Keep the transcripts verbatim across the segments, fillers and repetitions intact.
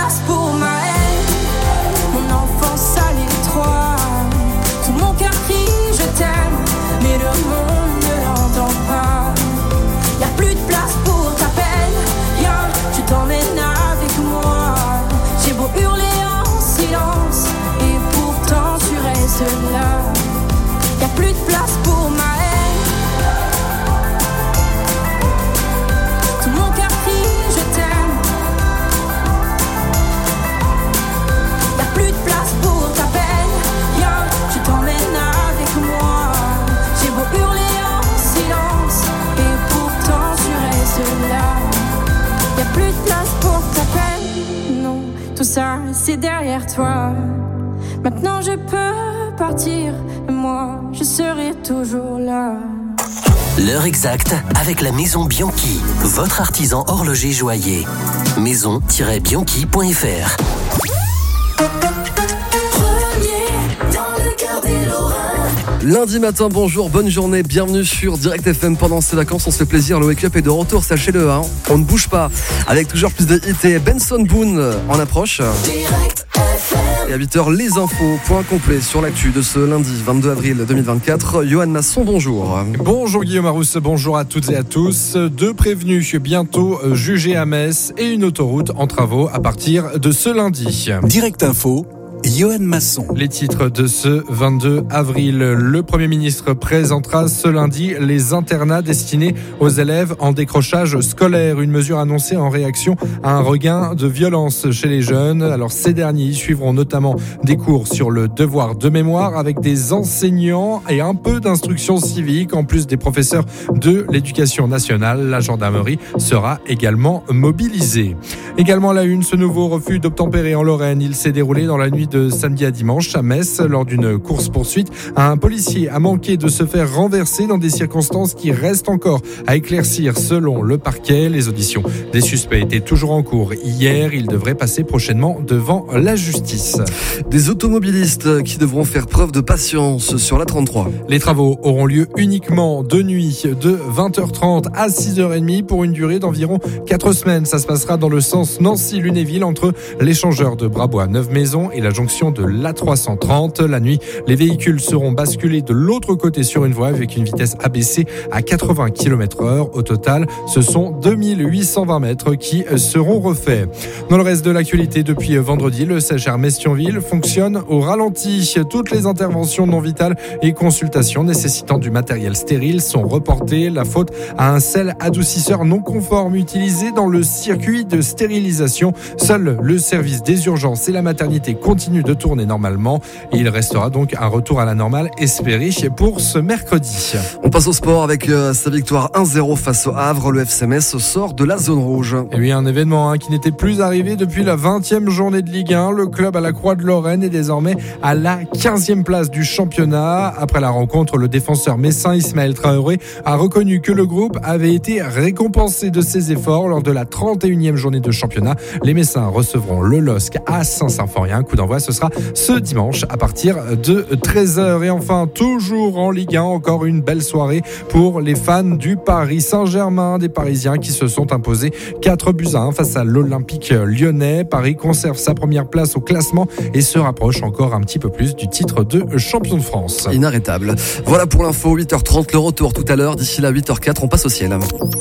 place pour ma haine. Mon enfance à l'étroit, tout mon cœur crie je t'aime, mais le monde ne l'entend pas. Y'a plus de place pour ta peine, viens, je t'emmène avec moi. J'ai beau hurler en silence, et pourtant tu restes là. Y'a plus de place pour ma haine. Tout mon cœur crie je t'aime. Y'a plus de place pour ta peine, viens, je t'emmène avec moi. J'ai beau hurler en silence, et pourtant tu restes là. Y'a plus de place pour ta peine, non, tout ça c'est derrière toi. Maintenant je peux partir, moi je serai toujours là. L'heure exacte avec la Maison Bianchi, votre artisan horloger joaillier. maison tiret bianchi point f r. Lundi matin, bonjour, bonne journée, bienvenue sur Direct F M. Pendant ces vacances, on se fait plaisir, le Wake Up est de retour, sachez-le, hein. On ne bouge pas, avec toujours plus de hits et Benson Boone en approche. Direct F M. Et à huit heures, les infos, point complet sur l'actu de ce lundi vingt-deux avril deux mille vingt-quatre. Johan Masson, bonjour. Bonjour Guillaume Arrousse, bonjour à toutes et à tous. Deux prévenus bientôt jugés à Metz et une autoroute en travaux à partir de ce lundi. Direct Info, Johan Masson. Les titres de ce vingt-deux avril. Le Premier ministre présentera ce lundi les internats destinés aux élèves en décrochage scolaire. Une mesure annoncée en réaction à un regain de violence chez les jeunes. Alors ces derniers suivront notamment des cours sur le devoir de mémoire avec des enseignants et un peu d'instruction civique. En plus des professeurs de l'éducation nationale, la gendarmerie sera également mobilisée. Également à la une, ce nouveau refus d'obtempérer en Lorraine. Il s'est déroulé dans la nuit de samedi à dimanche à Metz lors d'une course-poursuite. Un policier a manqué de se faire renverser dans des circonstances qui restent encore à éclaircir selon le parquet. Les auditions des suspects étaient toujours en cours hier. Ils devraient passer prochainement devant la justice. Des automobilistes qui devront faire preuve de patience sur la trente-trois. Les travaux auront lieu uniquement de nuit de vingt heures trente à six heures trente pour une durée d'environ quatre semaines. Ça se passera dans le sens Nancy-Lunéville entre l'échangeur de Brabois-Neuve-Maisons et la jonction de l'A trois cent trente. La nuit, les véhicules seront basculés de l'autre côté sur une voie avec une vitesse abaissée à quatre-vingts kilomètres heure. Au total, ce sont deux mille huit cent vingt mètres qui seront refaits. Dans le reste de l'actualité, depuis vendredi, le C H R Metz-Thionville fonctionne au ralenti. Toutes les interventions non vitales et consultations nécessitant du matériel stérile sont reportées. La faute à un sel adoucisseur non conforme utilisé dans le circuit de stérilisation. Seul le service des urgences et la maternité continue de tourner normalement et il restera donc un retour à la normale espéré pour ce mercredi. On passe au sport avec euh, sa victoire un zéro face au Havre. Le F C Metz sort de la zone rouge. Et oui, un événement hein, qui n'était plus arrivé depuis la vingtième journée de Ligue un. Le club à la Croix de Lorraine est désormais à la quinzième place du championnat. Après la rencontre, le défenseur messin Ismaël Traoré a reconnu que le groupe avait été récompensé de ses efforts lors de la trente et unième journée de championnat. Les Messins recevront le L O S C à Saint-Symphorien. Coup d'envoi, ce sera ce dimanche à partir de treize heures. Et enfin, toujours en Ligue un, encore une belle soirée pour les fans du Paris Saint-Germain, des Parisiens qui se sont imposés quatre buts à un face à l'Olympique lyonnais. Paris conserve sa première place au classement et se rapproche encore un petit peu plus du titre de champion de France. Inarrêtable. Voilà pour l'info, huit heures trente, le retour tout à l'heure. D'ici là, huit heures quatre, on passe au ciel.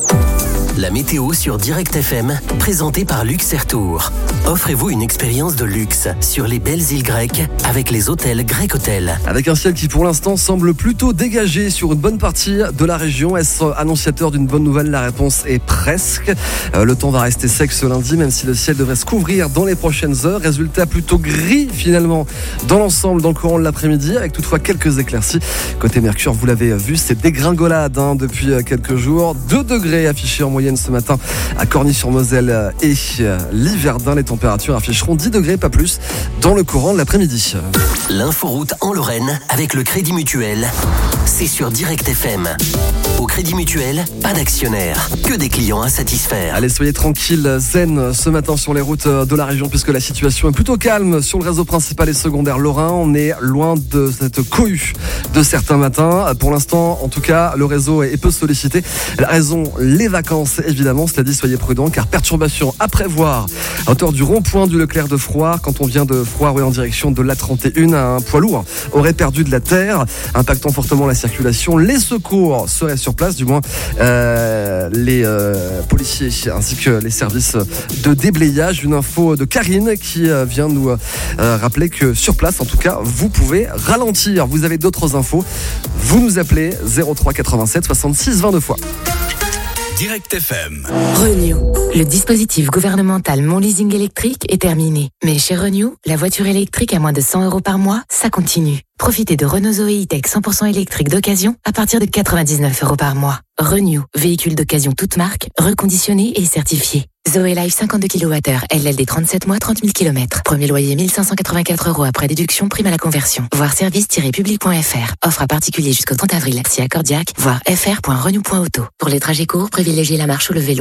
La météo sur Direct F M, présentée par Luxair-Tour. Offrez-vous une expérience de luxe sur les belles îles grecques avec les hôtels Grec Hotel. Avec un ciel qui pour l'instant semble plutôt dégagé sur une bonne partie de la région. Est-ce annonciateur d'une bonne nouvelle? La réponse est presque. Euh, le temps va rester sec ce lundi, même si le ciel devrait se couvrir dans les prochaines heures. Résultat plutôt gris finalement dans l'ensemble dans le courant de l'après-midi, avec toutefois quelques éclaircies. Côté Mercure, vous l'avez vu, c'est dégringolade hein, depuis quelques jours. deux degrés affichés en moyenne ce matin à Corny-sur-Moselle et Liverdun. Les températures afficheront dix degrés, pas plus, dans le courant de l'après-midi. L'inforoute en Lorraine avec le Crédit Mutuel, c'est sur Direct F M. au Crédit Mutuel, pas d'actionnaires, que des clients à satisfaire. Allez, soyez tranquilles, zen ce matin sur les routes de la région puisque la situation est plutôt calme sur le réseau principal et secondaire lorrain. On est loin de cette cohue de certains matins. Pour l'instant, en tout cas, le réseau est peu sollicité. La raison, les vacances, évidemment. Cela dit, soyez prudents car perturbation à prévoir à hauteur du rond-point du Leclerc de Froid. Quand on vient de Froid en direction de l'A trente et un, un poids lourd aurait perdu de la terre, impactant fortement la circulation. Les secours seraient sur place, du moins euh, les euh, policiers ainsi que les services de déblayage. Une info de Karine qui euh, vient nous euh, rappeler que sur place, en tout cas, vous pouvez ralentir. Vous avez d'autres infos, vous nous appelez zéro trois quatre-vingt-sept soixante-six vingt-deux fois. Direct F M. Renew. Le dispositif gouvernemental Mon Leasing électrique est terminé. Mais chez Renew, la voiture électrique à moins de cent euros par mois, ça continue. Profitez de Renault Zoé E-Tech cent pour cent électrique d'occasion à partir de quatre-vingt-dix-neuf euros par mois. Renew, véhicule d'occasion toute marque, reconditionné et certifié. Zoé Life cinquante-deux kilowattheures, L L D trente-sept mois, trente mille kilomètres. Premier loyer mille cinq cent quatre-vingt-quatre euros après déduction, prime à la conversion. Voir service tiret public point f r. Offre à particulier jusqu'au trente avril. Si accordiaque, voir f r point renew point auto. Pour les trajets courts, privilégiez la marche ou le vélo.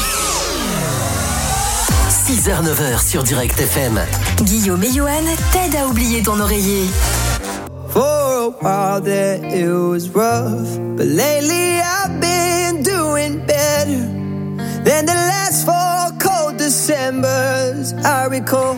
six heures neuf heures sur Direct F M. Guillaume et Johan t'aident à oublier ton oreiller. For a while there it was rough, but lately I've been doing better than the last four cold Decembers I recall.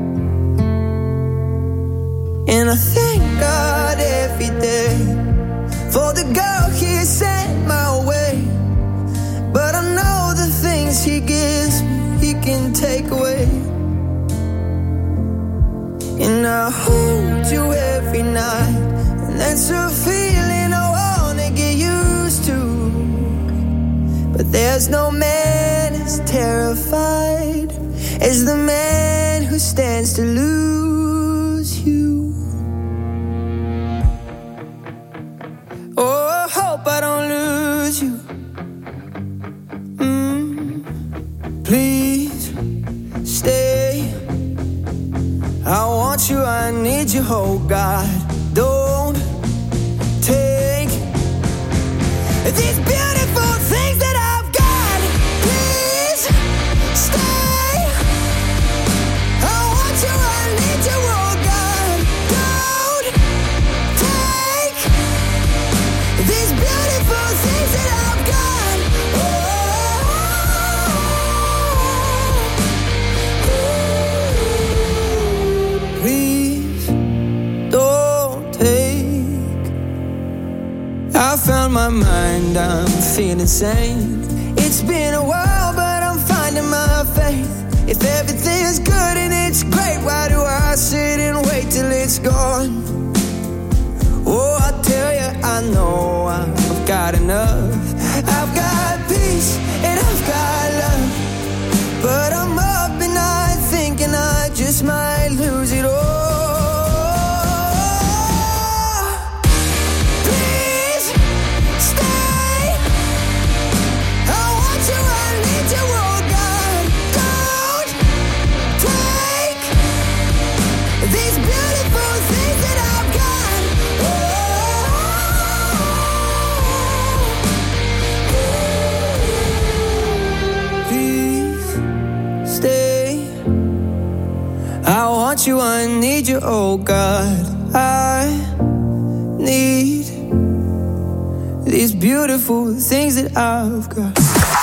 And I thank God every day for the girl He sent my way. But I know the things He gives me, He can take away. And I hold you every night, and that's a feeling I wanna get used to. But there's no man as terrified as the man who stands to lose you. Oh, I hope I don't lose you. Mm, please stay. I want you, I need you, oh God. Don't take these beautiful things that I've got. Please stay. I want you, I need you, oh God. Don't take these beautiful things that I've got. Oh, please don't take. I found my mind, I'm feeling sane. It's been a while, but I'm finding my faith. If everything's good and it's great, why do I sit and wait till it's gone? Oh, I tell you, I know I've got enough. I've got peace and I've got love, but I'm up and I thinking I just might lose it all. I want you, I need you, oh God. I need these beautiful things that I've got.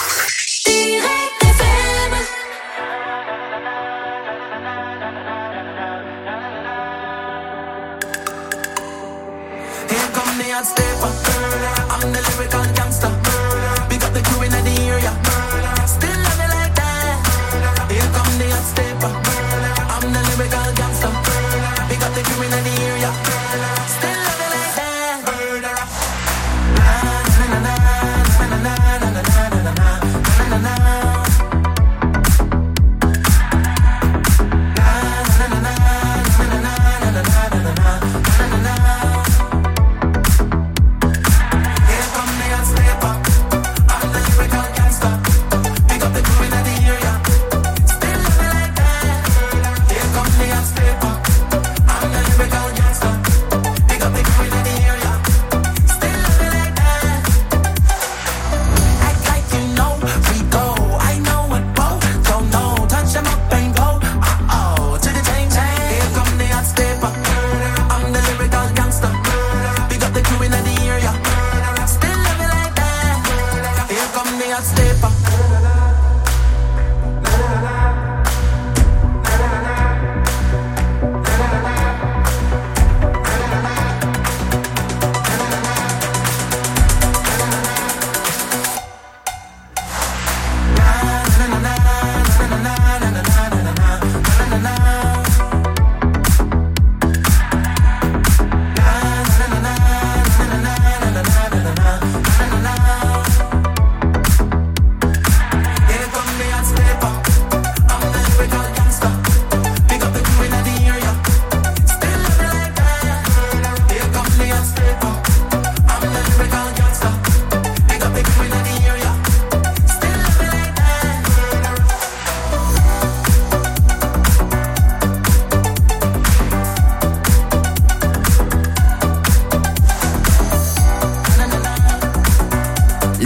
Here come the hot stepper. I'm the lyrical gangster. Big up the crew in the area. Still love it like that. Here come the hot stepper. I'm the lyrical gangster. Big up the crew in the area. Still love it like that. Na na na na na na na na na na na na. Here come the hot stepper.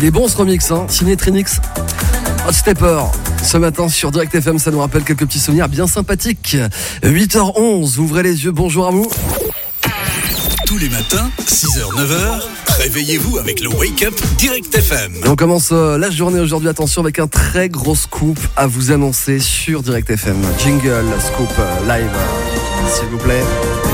Il est bon ce remix, hein, signé Trinix. Hot Stepper. Ce matin sur Direct F M, ça nous rappelle quelques petits souvenirs bien sympathiques. huit heures onze, ouvrez les yeux, bonjour à vous. Tous les matins, six heures neuf heures, réveillez-vous avec le Wake Up Direct F M. Et on commence euh, la journée aujourd'hui, attention, avec un très gros scoop à vous annoncer sur Direct F M. Jingle, scoop, euh, live, euh, s'il vous plaît.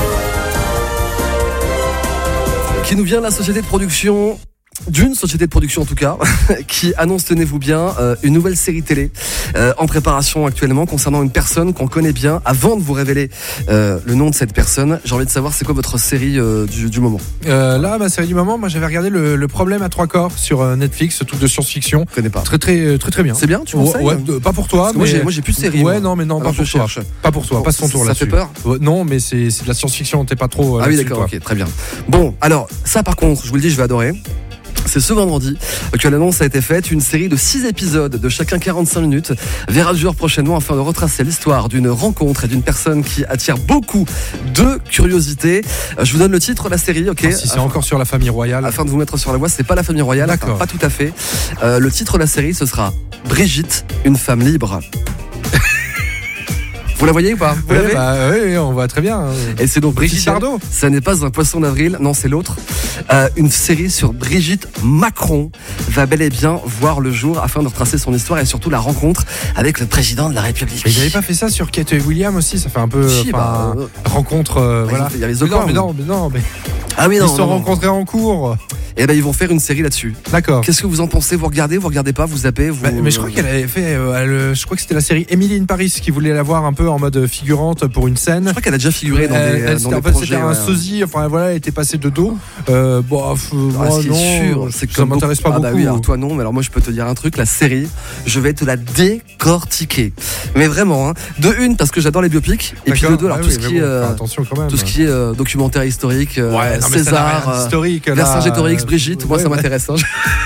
Qui nous vient de la société de production... d'une société de production en tout cas, qui annonce, tenez-vous bien, euh, une nouvelle série télé euh, en préparation actuellement concernant une personne qu'on connaît bien. Avant de vous révéler euh, le nom de cette personne, j'ai envie de savoir c'est quoi votre série euh, du, du moment. Euh, là, ma série du moment, moi j'avais regardé le, le Problème à trois corps sur euh, Netflix, ce truc de science-fiction. Je connais pas. Très très très très bien. C'est bien, tu ouais, conseilles ouais, de, pas pour toi. Parce que mais moi j'ai, moi j'ai plus de série. Ouais, moi. non, mais non, Alors pas pour je toi. cherche. Pas pour toi. Passe ton tour ça là-dessus. Ça fait peur. Ouais, non, mais c'est, c'est de la science-fiction. T'es pas trop. Euh, ah oui, d'accord. Ok, très bien. Bon, alors ça par contre, je vous le dis, je vais adorer. C'est ce vendredi que l'annonce a été faite. Une série de six épisodes de chacun quarante-cinq minutes verra le jour prochainement afin de retracer l'histoire d'une rencontre et d'une personne qui attire beaucoup de curiosité. Je vous donne le titre de la série, ok. Ah, si c'est encore sur la famille royale. Afin de vous mettre sur la voie, c'est pas la famille royale, D'accord. Enfin, pas tout à fait. Euh, le titre de la série, ce sera Brigitte, une femme libre. Vous la voyez ou pas? Vous ouais, l'avez bah, oui, on voit très bien. Et c'est donc Brigitte officiel. Bardot. Ça n'est pas un poisson d'avril, non, c'est l'autre. Euh, une série sur Brigitte Macron va bel et bien voir le jour afin de retracer son histoire et surtout la rencontre avec le président de la République. Mais ils n'avaient pas fait ça sur Kate et William aussi, ça fait un peu Si, bah, euh, rencontre. Euh, bah, voilà. Il y a les mais autres. non, mais non, mais non, mais Ah oui, non, ils se sont non, non. rencontrés en cours. Et ben ils vont faire une série là-dessus. D'accord. Qu'est-ce que vous en pensez? Vous regardez, vous regardez pas, vous zappez, vous... Bah, mais je crois qu'elle avait fait, euh, elle, je crois que c'était la série Emily in Paris qui voulait la voir un peu en mode figurante pour une scène. Je crois qu'elle a déjà figuré dans elle, des, elle, dans c'était, des en fait, projets. c'était un Ouais. sosie, enfin voilà, elle était passée de dos. Euh, bon, euh, Ah, moi, ce qui non, est sûr, c'est que ça comme m'intéresse beaucoup- pas ah beaucoup. bah oui, alors toi non, mais alors moi je peux te dire un truc, la série, je vais te la décortiquer. Mais vraiment, hein. De une parce que j'adore les biopics, et puis de D'accord. deux alors Ah tout oui, ce mais qui bon, est euh, enfin, attention quand même. tout ce qui est euh, documentaire historique, euh, Ouais, non, mais ça n'a César, rien euh, d'historique, là. Vercingétorix, Brigitte, moi Ouais, ça ouais. m'intéresse. Hein.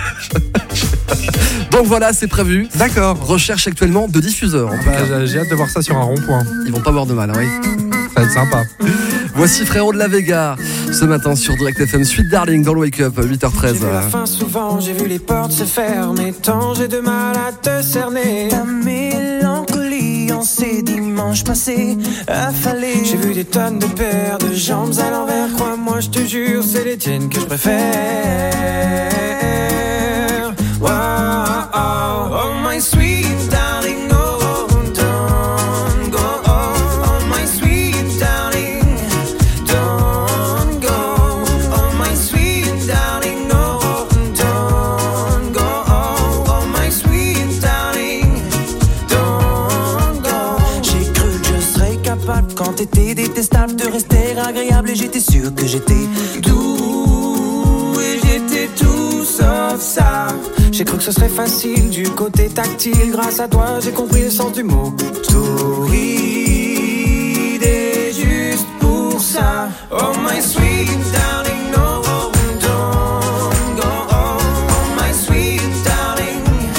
Donc voilà, c'est prévu. D'accord. Recherche actuellement de diffuseurs. En tout Bah, cas. j'ai- j'ai hâte de voir ça sur un rond-point. Ils vont pas avoir de mal, hein, oui. Ça va être sympa. Voici Frérot de la Vega ce matin sur Direct F M. Sweet Darling dans le Wake Up, huit heures treize. J'ai vu la fin souvent, j'ai vu les portes se fermer. Tant j'ai de mal à te cerner. Ta mélancolie en ces dimanches passés affalés. J'ai vu des tonnes de paires de jambes à l'envers. Crois-moi, je te jure, c'est les tiennes que je préfère. Wow, oh, oh my sweet darling, oh, don't go. Oh my sweet darling, don't go. Oh my sweet darling, no, don't go. Oh my sweet darling, don't go. J'ai cru que je serais capable quand t'étais détestable de rester agréable et j'étais sûr que j'étais doux et j'étais tout sauf ça. J'ai cru que ce serait facile du côté tactile. Grâce à toi, j'ai compris le sens du mot torride. Et juste pour ça, oh my sweet darling, no, don't go. Oh my sweet darling,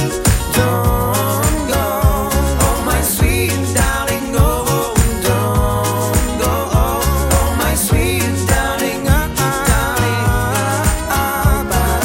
don't go. Oh my sweet darling, no, don't go. Oh my sweet darling, ah, darling, ah, ah,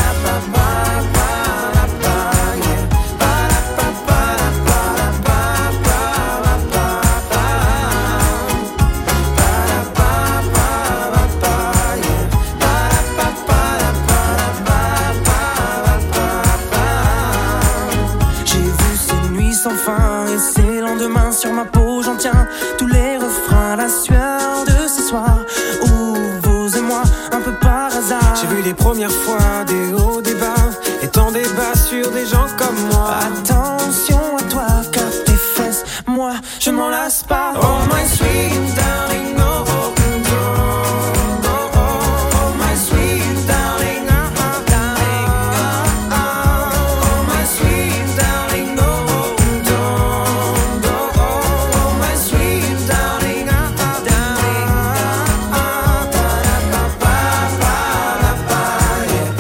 j'ai vu ces nuits sans fin et ces lendemains sur ma peau, j'en tiens tous les refrains, la sueur de ce soir où vous et moi, un peu par hasard. J'ai vu les premières fois des hauts, des bas et tant débats sur des gens comme moi. Attention à toi car tes fesses, moi, je m'en lasse pas. Oh my sweet darling, no, don't go. Oh my sweet darling, ah, ah, darling, ah, ah. Oh my sweet darling, no, don't go. Oh my sweet darling, ah, ah, darling, ah, ah. Ba-da-ba-ba-ba-ba, yeah.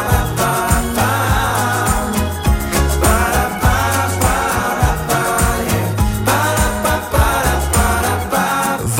Ba-da-ba-ba-ba-ba-ba-ba. Ba-da-ba-ba-ba-ba, yeah.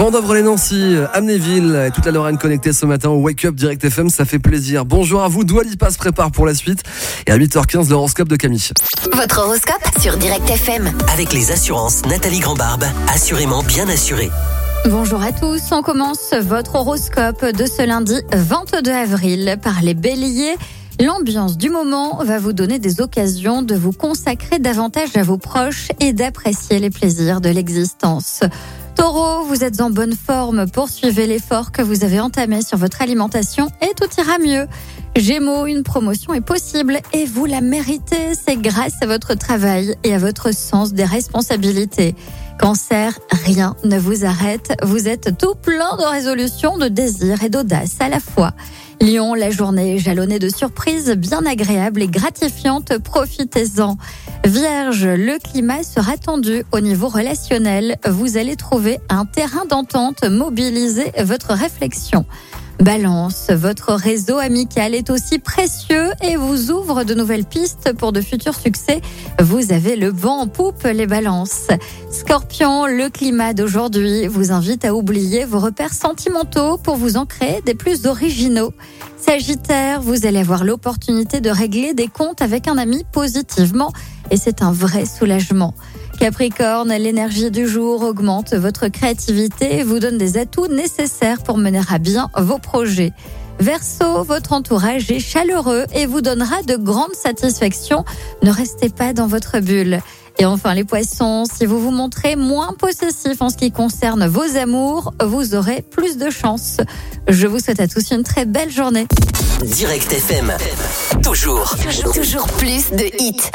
Mandevre-les-Nancy, Amnéville et toute la Lorraine connectée ce matin au Wake Up Direct F M, ça fait plaisir. Bonjour à vous, Dua Lipa se prépare pour la suite et à huit heures quinze l'horoscope de Camille. Votre horoscope sur Direct F M. Avec les assurances Nathalie Grandbarbe, assurément bien assuré. Bonjour à tous, on commence votre horoscope de ce lundi vingt-deux avril par les béliers. L'ambiance du moment va vous donner des occasions de vous consacrer davantage à vos proches et d'apprécier les plaisirs de l'existence. Taureau, vous êtes en bonne forme, poursuivez l'effort que vous avez entamé sur votre alimentation et tout ira mieux. Gémeaux, une promotion est possible et vous la méritez, c'est grâce à votre travail et à votre sens des responsabilités. Cancer, rien ne vous arrête, vous êtes tout plein de résolutions, de désirs et d'audace à la fois. Lion, la journée est jalonnée de surprises bien agréables et gratifiantes, profitez-en. Vierge, le climat sera tendu au niveau relationnel, vous allez trouver un terrain d'entente, mobilisez votre réflexion. Balance, votre réseau amical est aussi précieux et vous ouvre de nouvelles pistes pour de futurs succès. Vous avez le vent en poupe, les balances. Scorpion, le climat d'aujourd'hui vous invite à oublier vos repères sentimentaux pour vous en créer des plus originaux. Sagittaire, vous allez avoir l'opportunité de régler des comptes avec un ami positivement et c'est un vrai soulagement. Capricorne, l'énergie du jour augmente votre créativité et vous donne des atouts nécessaires pour mener à bien vos projets. Verseau, votre entourage est chaleureux et vous donnera de grandes satisfactions. Ne restez pas dans votre bulle. Et enfin les poissons, si vous vous montrez moins possessif en ce qui concerne vos amours, vous aurez plus de chance. Je vous souhaite à tous une très belle journée. Direct F M, toujours, Toujours, toujours plus de hits.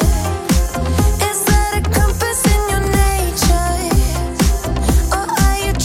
Are you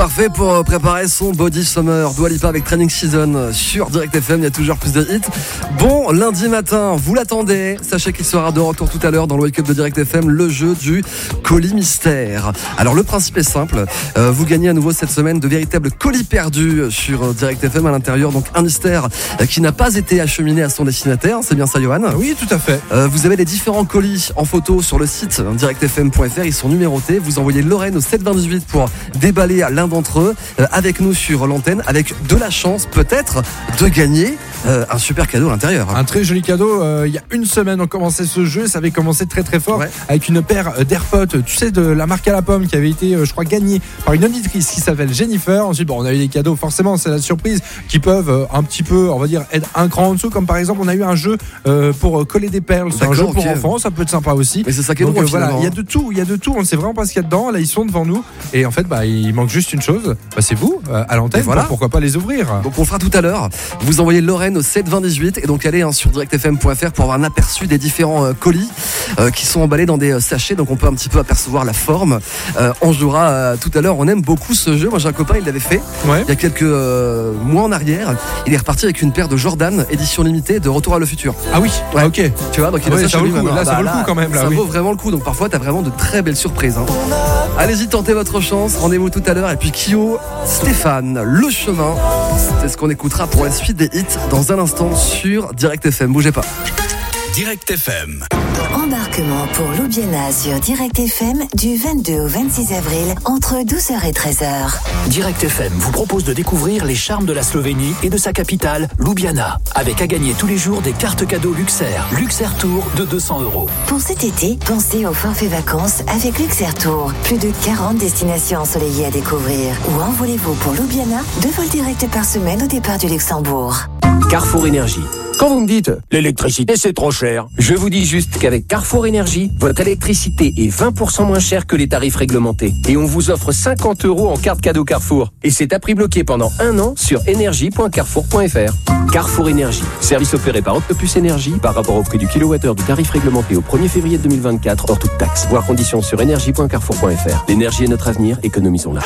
parfait pour préparer son Body Summer. Dua Lipa avec Training Season sur Direct F M. Il y a toujours plus de hits. Bon, lundi matin, vous l'attendez. Sachez qu'il sera de retour tout à l'heure dans le Wake Up de Direct F M, le jeu du colis mystère. Alors, le principe est simple. Euh, vous gagnez à nouveau cette semaine de véritables colis perdus sur Direct F M à l'intérieur. Donc, un mystère qui n'a pas été acheminé à son destinataire. C'est bien ça, Johan? Oui, tout à fait. Euh, vous avez les différents colis en photo sur le site direct f m point f r. Ils sont numérotés. Vous envoyez Lorraine au sept vingt-dix-huit pour déballer l'un d'entre eux euh, avec nous sur l'antenne, avec de la chance peut-être de gagner euh, un super cadeau à l'intérieur. Un très joli cadeau. Euh, il y a une semaine, on commençait ce jeu. Ça avait commencé très très fort, ouais, avec une paire d'AirPods, tu sais, de la marque à la pomme, qui avait été, euh, je crois, gagnée par une auditrice qui s'appelle Jennifer. Ensuite, bon, on a eu des cadeaux, forcément, c'est la surprise, qui peuvent euh, un petit peu, on va dire, être un cran en dessous. Comme par exemple, on a eu un jeu euh, pour coller des perles. C'est un jeu pour okay. enfants, ça peut être sympa aussi. Mais c'est ça qui est Donc drôle, euh, voilà, il y a hein. de tout, il y a de tout. On ne sait vraiment pas ce qu'il y a dedans. Là, ils sont devant nous, et en fait, bah, il manque juste une chose. Bah, c'est vous euh, à l'antenne. Voilà. Pourquoi pas les ouvrir? Donc on fera tout à l'heure. Vous envoyez Lorraine au sept vingt-dix-huit et donc allez hein, sur direct f m point f r pour avoir un aperçu des différents euh, colis euh, qui sont emballés dans des euh, sachets. Donc on peut un petit peu apercevoir la forme. Euh, on jouera euh, tout à l'heure. On aime beaucoup ce jeu. Moi j'ai un copain, il l'avait fait ouais. il y a quelques euh, mois en arrière. Il est reparti avec une paire de Jordan édition limitée de Retour à le futur. Ah oui. Ouais. Ah, ok. Tu vois, donc il a ouais, ça, ça vaut le coup. Là, ah, ça bah, vaut le coup quand même. Là, ça oui. vaut vraiment le coup. Donc parfois t'as vraiment de très belles surprises. Hein. Allez-y, tentez votre chance. Rendez-vous tout à l'heure. Et puis Kyo, Stéphane, Le Chemin. C'est ce qu'on écoutera pour la suite des hits dans un instant sur Direct F M. Bougez pas. Direct F M. Embarquement pour Ljubljana sur Direct F M du vingt-deux au vingt-six avril entre douze heures et treize heures. Direct F M vous propose de découvrir les charmes de la Slovénie et de sa capitale, Ljubljana. Avec à gagner tous les jours des cartes cadeaux Luxair. Luxair Tour de deux cents euros. Pour cet été, pensez au forfait vacances avec Luxair Tour. Plus de quarante destinations ensoleillées à découvrir. Ou envolez-vous pour Ljubljana, deux vols directs par semaine au départ du Luxembourg. Carrefour Énergie. Quand vous me dites l'électricité c'est trop cher, je vous dis juste qu'avec Carrefour Énergie, votre électricité est vingt pour cent moins chère que les tarifs réglementés. Et on vous offre cinquante euros en carte cadeau Carrefour. Et c'est à prix bloqué pendant un an sur énergie point carrefour point f r. Carrefour Énergie. Service opéré par Octopus Énergie par rapport au prix du kilowattheure du tarif réglementé au premier février deux mille vingt-quatre hors toute taxe. Voir conditions sur énergie point carrefour point f r. L'énergie est notre avenir, économisons-la.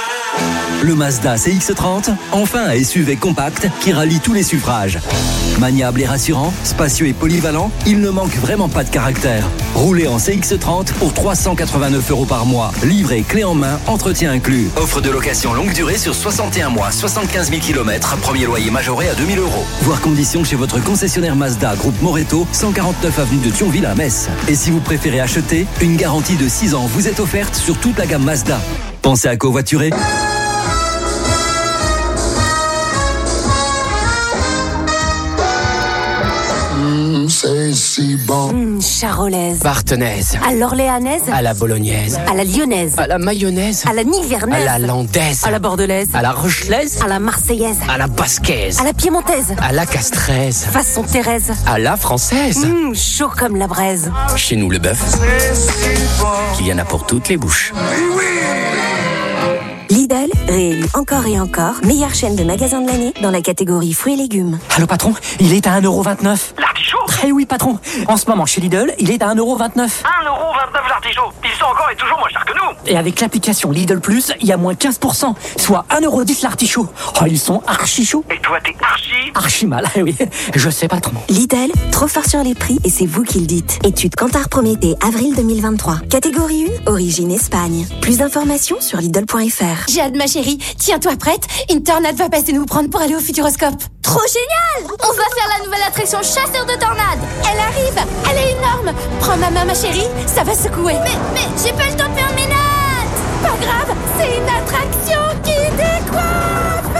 Le Mazda C X trente, enfin un S U V compact qui rallie tous les suffrages. Maniable et rassurant, spacieux et polyvalent, il ne manque vraiment pas de caractère. Roulez en C X trente pour trois cent quatre-vingt-neuf euros par mois. Livré clé en main, entretien inclus. Offre de location longue durée sur soixante et un mois, soixante-quinze mille kilomètres. Premier loyer majoré à deux mille euros. Voir conditions chez votre concessionnaire Mazda, groupe Moreto, cent quarante-neuf avenue de Thionville à Metz. Et si vous préférez acheter, une garantie de six ans vous est offerte sur toute la gamme Mazda. Pensez à covoiturer. C'est si bon. Mmh, charolaise. Barthenaise. À l'orléanaise. À la bolognaise. À la lyonnaise. À la mayonnaise. À la nivernaise. À la landaise. À la bordelaise. À la rochelaise. À la marseillaise. À la basquaise. À la piémontaise. À la castraise. Façon Thérèse. À la française. Mmh, chaud comme la braise. Chez nous, le bœuf, il y en a pour toutes les bouches. Oui, oui. Lidl, réélu encore et encore, meilleure chaîne de magasins de l'année dans la catégorie fruits et légumes. Allô patron, il est à un euro vingt-neuf. L'artichaut ? Eh oui patron, en ce moment chez Lidl, il est à un euro vingt-neuf. un euro vingt-neuf l'artichaut. Ils sont encore et toujours moins chers que nous. Et avec l'application Lidl Plus, il y a moins quinze pour cent, soit un euro dix l'artichaut. Oh, ils sont archi chauds. Et toi t'es archi Archi mal, eh oui, je sais patron. Lidl, trop fort sur les prix et c'est vous qui le dites. Étude Kantar Prométhée, avril deux mille vingt-trois. Catégorie un, origine Espagne. Plus d'informations sur Lidl point f r. J'ai hâte ma chérie, tiens-toi prête, une tornade va passer nous prendre pour aller au Futuroscope. Trop génial! On va faire la nouvelle attraction chasseur de tornades. Elle arrive, elle est énorme. Prends ma main ma chérie, ça va secouer. Mais, mais, j'ai pas le temps de faire mes notes. Pas grave, c'est une attraction qui décoiffe.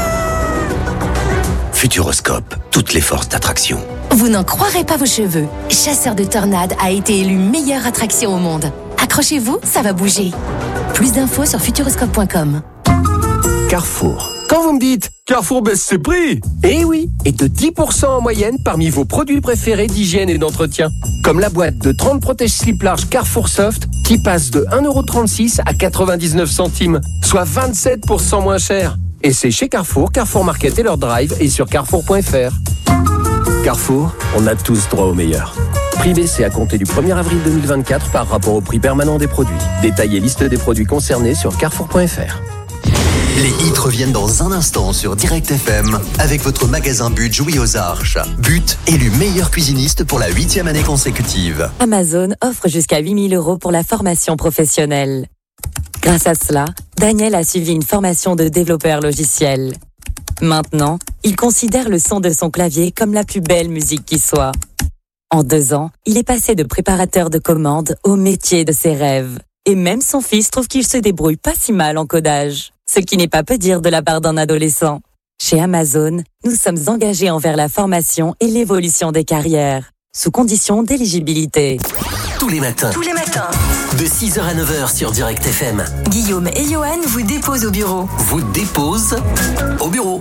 Futuroscope, toutes les forces d'attraction. Vous n'en croirez pas vos cheveux. Chasseur de tornades a été élu meilleure attraction au monde. Accrochez-vous, ça va bouger. Plus d'infos sur futuroscope point com. Carrefour. Quand vous me dites Carrefour baisse ses prix, eh oui, et de dix pour cent en moyenne parmi vos produits préférés d'hygiène et d'entretien. Comme la boîte de trente protège-slip large Carrefour Soft qui passe de un euro trente-six à quatre-vingt-dix-neuf centimes, soit vingt-sept pour cent moins cher. Et c'est chez Carrefour, Carrefour Market et leur drive et sur carrefour point f r. Carrefour, on a tous droit au meilleur. Prix baissé à compter du premier avril deux mille vingt-quatre par rapport au prix permanent des produits. Détaillez liste des produits concernés sur carrefour point f r. Les hits reviennent dans un instant sur Direct F M avec votre magasin But Jouy aux Arches. But, élu meilleur cuisiniste pour la huitième année consécutive. Amazon offre jusqu'à huit mille euros pour la formation professionnelle. Grâce à cela, Daniel a suivi une formation de développeur logiciel. Maintenant, il considère le son de son clavier comme la plus belle musique qui soit. En deux ans, il est passé de préparateur de commandes au métier de ses rêves. Et même son fils trouve qu'il se débrouille pas si mal en codage. Ce qui n'est pas peu dire de la part d'un adolescent. Chez Amazon, nous sommes engagés envers la formation et l'évolution des carrières, sous condition d'éligibilité. Tous les matins. Tous les matins. De six heures à neuf heures sur Direct F M. Guillaume et Johan vous déposent au bureau. Vous déposent au bureau.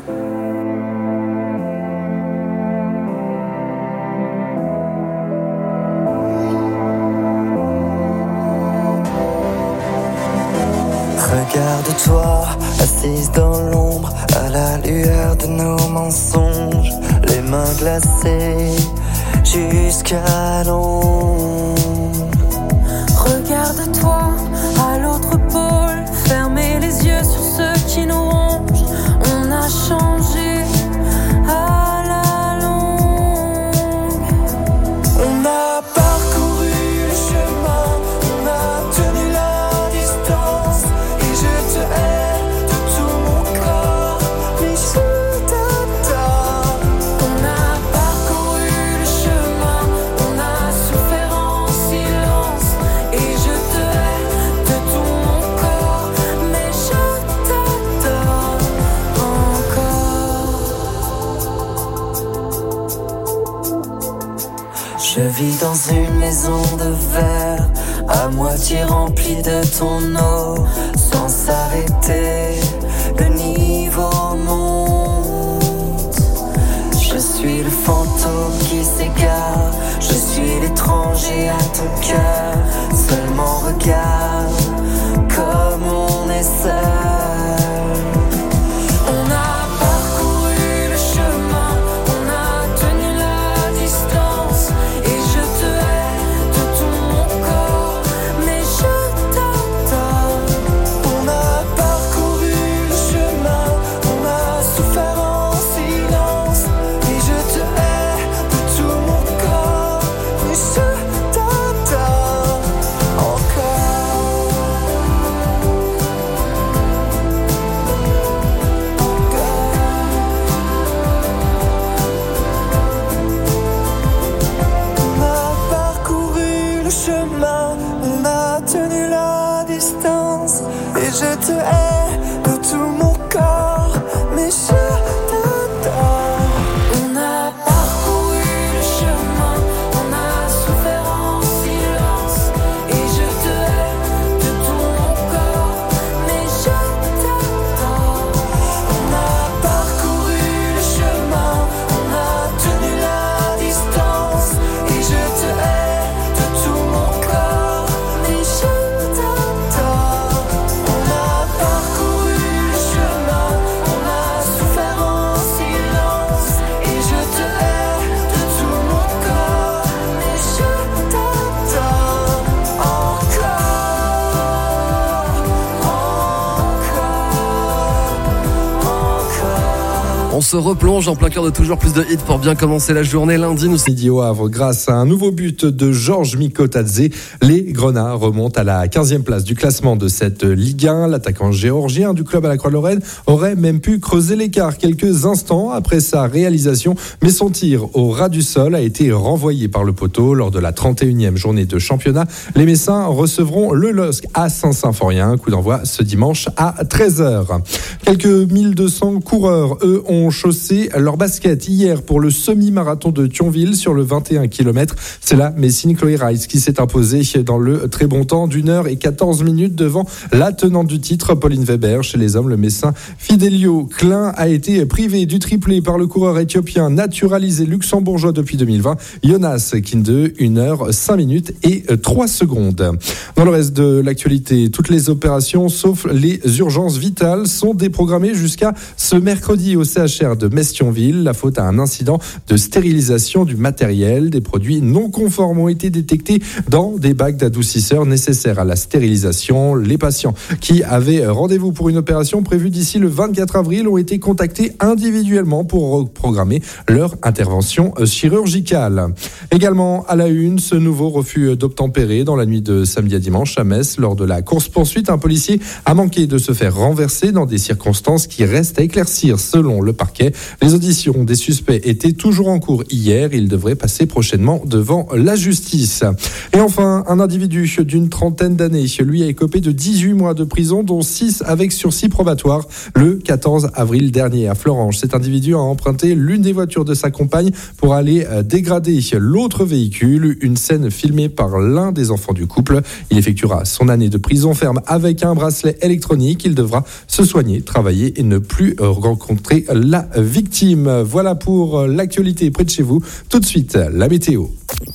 Regarde-toi, assise dans l'ombre, à la lueur de nos mensonges, les mains glacées jusqu'à l'ombre. Regarde-toi à l'autre pôle, fermez les yeux sur ceux qui nous rongent. On a changé à la longue. On a parcouru le chemin, on a tenu la distance. Et je te hais de tout mon corps, mais je t'adore. On a parcouru le chemin, on a souffert en silence. Et je te hais de tout mon corps, mais je t'adore encore. Je vis dans une maison de verre, à moitié remplie de ton eau. Sans s'arrêter, le niveau monte. Je suis le fantôme qui s'égare, je suis l'étranger à ton cœur. Seulement regarde comme on est seul. On a parcouru le chemin, on a tenu la distance. Et je te hais de tout mon corps, mais je t'adore. On a parcouru le chemin, on a souffert en silence. Et je te hais de tout mon corps, mais je t'adore encore. On a parcouru le chemin, on a tenu la distance. Et je te hais de tout mon corps, mais je t'adore. On a parcouru le chemin, on a souffert en silence. Et je te hais de tout mon corps, mais je t'adore. On a parcouru le chemin, on a tenu la distance. Et je te hais de tout mon corps, mais je t'adore. On a parcouru le chemin, on a souffert en silence. Et je te hais de tout mon corps, mais je t'adore On se replonge en plein cœur de toujours plus de hits pour bien commencer la journée. Lundi, nous sommes au Havre grâce à un nouveau but de Georges Mikotadze. Les Grenats remontent à la quinzième place du classement de cette Ligue un. L'attaquant géorgien du club à la Croix-Lorraine aurait même pu creuser l'écart quelques instants après sa réalisation, mais son tir au ras du sol a été renvoyé par le poteau lors de la trente et unième journée de championnat. Les Messins recevront le L O S C à Saint-Symphorien. Coup d'envoi ce dimanche à treize heures. Quelques mille deux cents coureurs, eux, ont chaussé leur basket hier pour le semi-marathon de Thionville sur le vingt et un kilomètres. C'est la Messine Chloé Rice qui s'est imposée dans le très bon temps d'une heure et quatorze minutes devant la tenante du titre, Pauline Weber. Chez les hommes, le Messin Fidelio Klein a été privé du triplé par le coureur éthiopien naturalisé luxembourgeois depuis deux mille vingt, Jonas Kinde, une heure, cinq minutes et trois secondes. Dans le reste de l'actualité, toutes les opérations, sauf les urgences vitales, sont déprogrammées jusqu'à ce mercredi au C H R sanitaire de Mestionville. La faute à un incident de stérilisation du matériel. Des produits non conformes ont été détectés dans des bacs d'adoucisseurs nécessaires à la stérilisation. Les patients qui avaient rendez-vous pour une opération prévue d'ici le vingt-quatre avril ont été contactés individuellement pour reprogrammer leur intervention chirurgicale. Également à la une, ce nouveau refus d'obtempérer dans la nuit de samedi à dimanche à Metz. Lors de la course-poursuite, un policier a manqué de se faire renverser dans des circonstances qui restent à éclaircir selon le parquet. Les auditions des suspects étaient toujours en cours hier. Ils devraient passer prochainement devant la justice. Et enfin, un individu d'une trentaine d'années, lui a écopé de dix-huit mois de prison, dont six avec sursis probatoire le quatorze avril dernier à Florange. Cet individu a emprunté l'une des voitures de sa compagne pour aller dégrader l'autre véhicule. Une scène filmée par l'un des enfants du couple. Il effectuera son année de prison ferme avec un bracelet électronique. Il devra se soigner, travailler et ne plus rencontrer la victime. Voilà pour l'actualité près de chez vous. Tout de suite, la météo.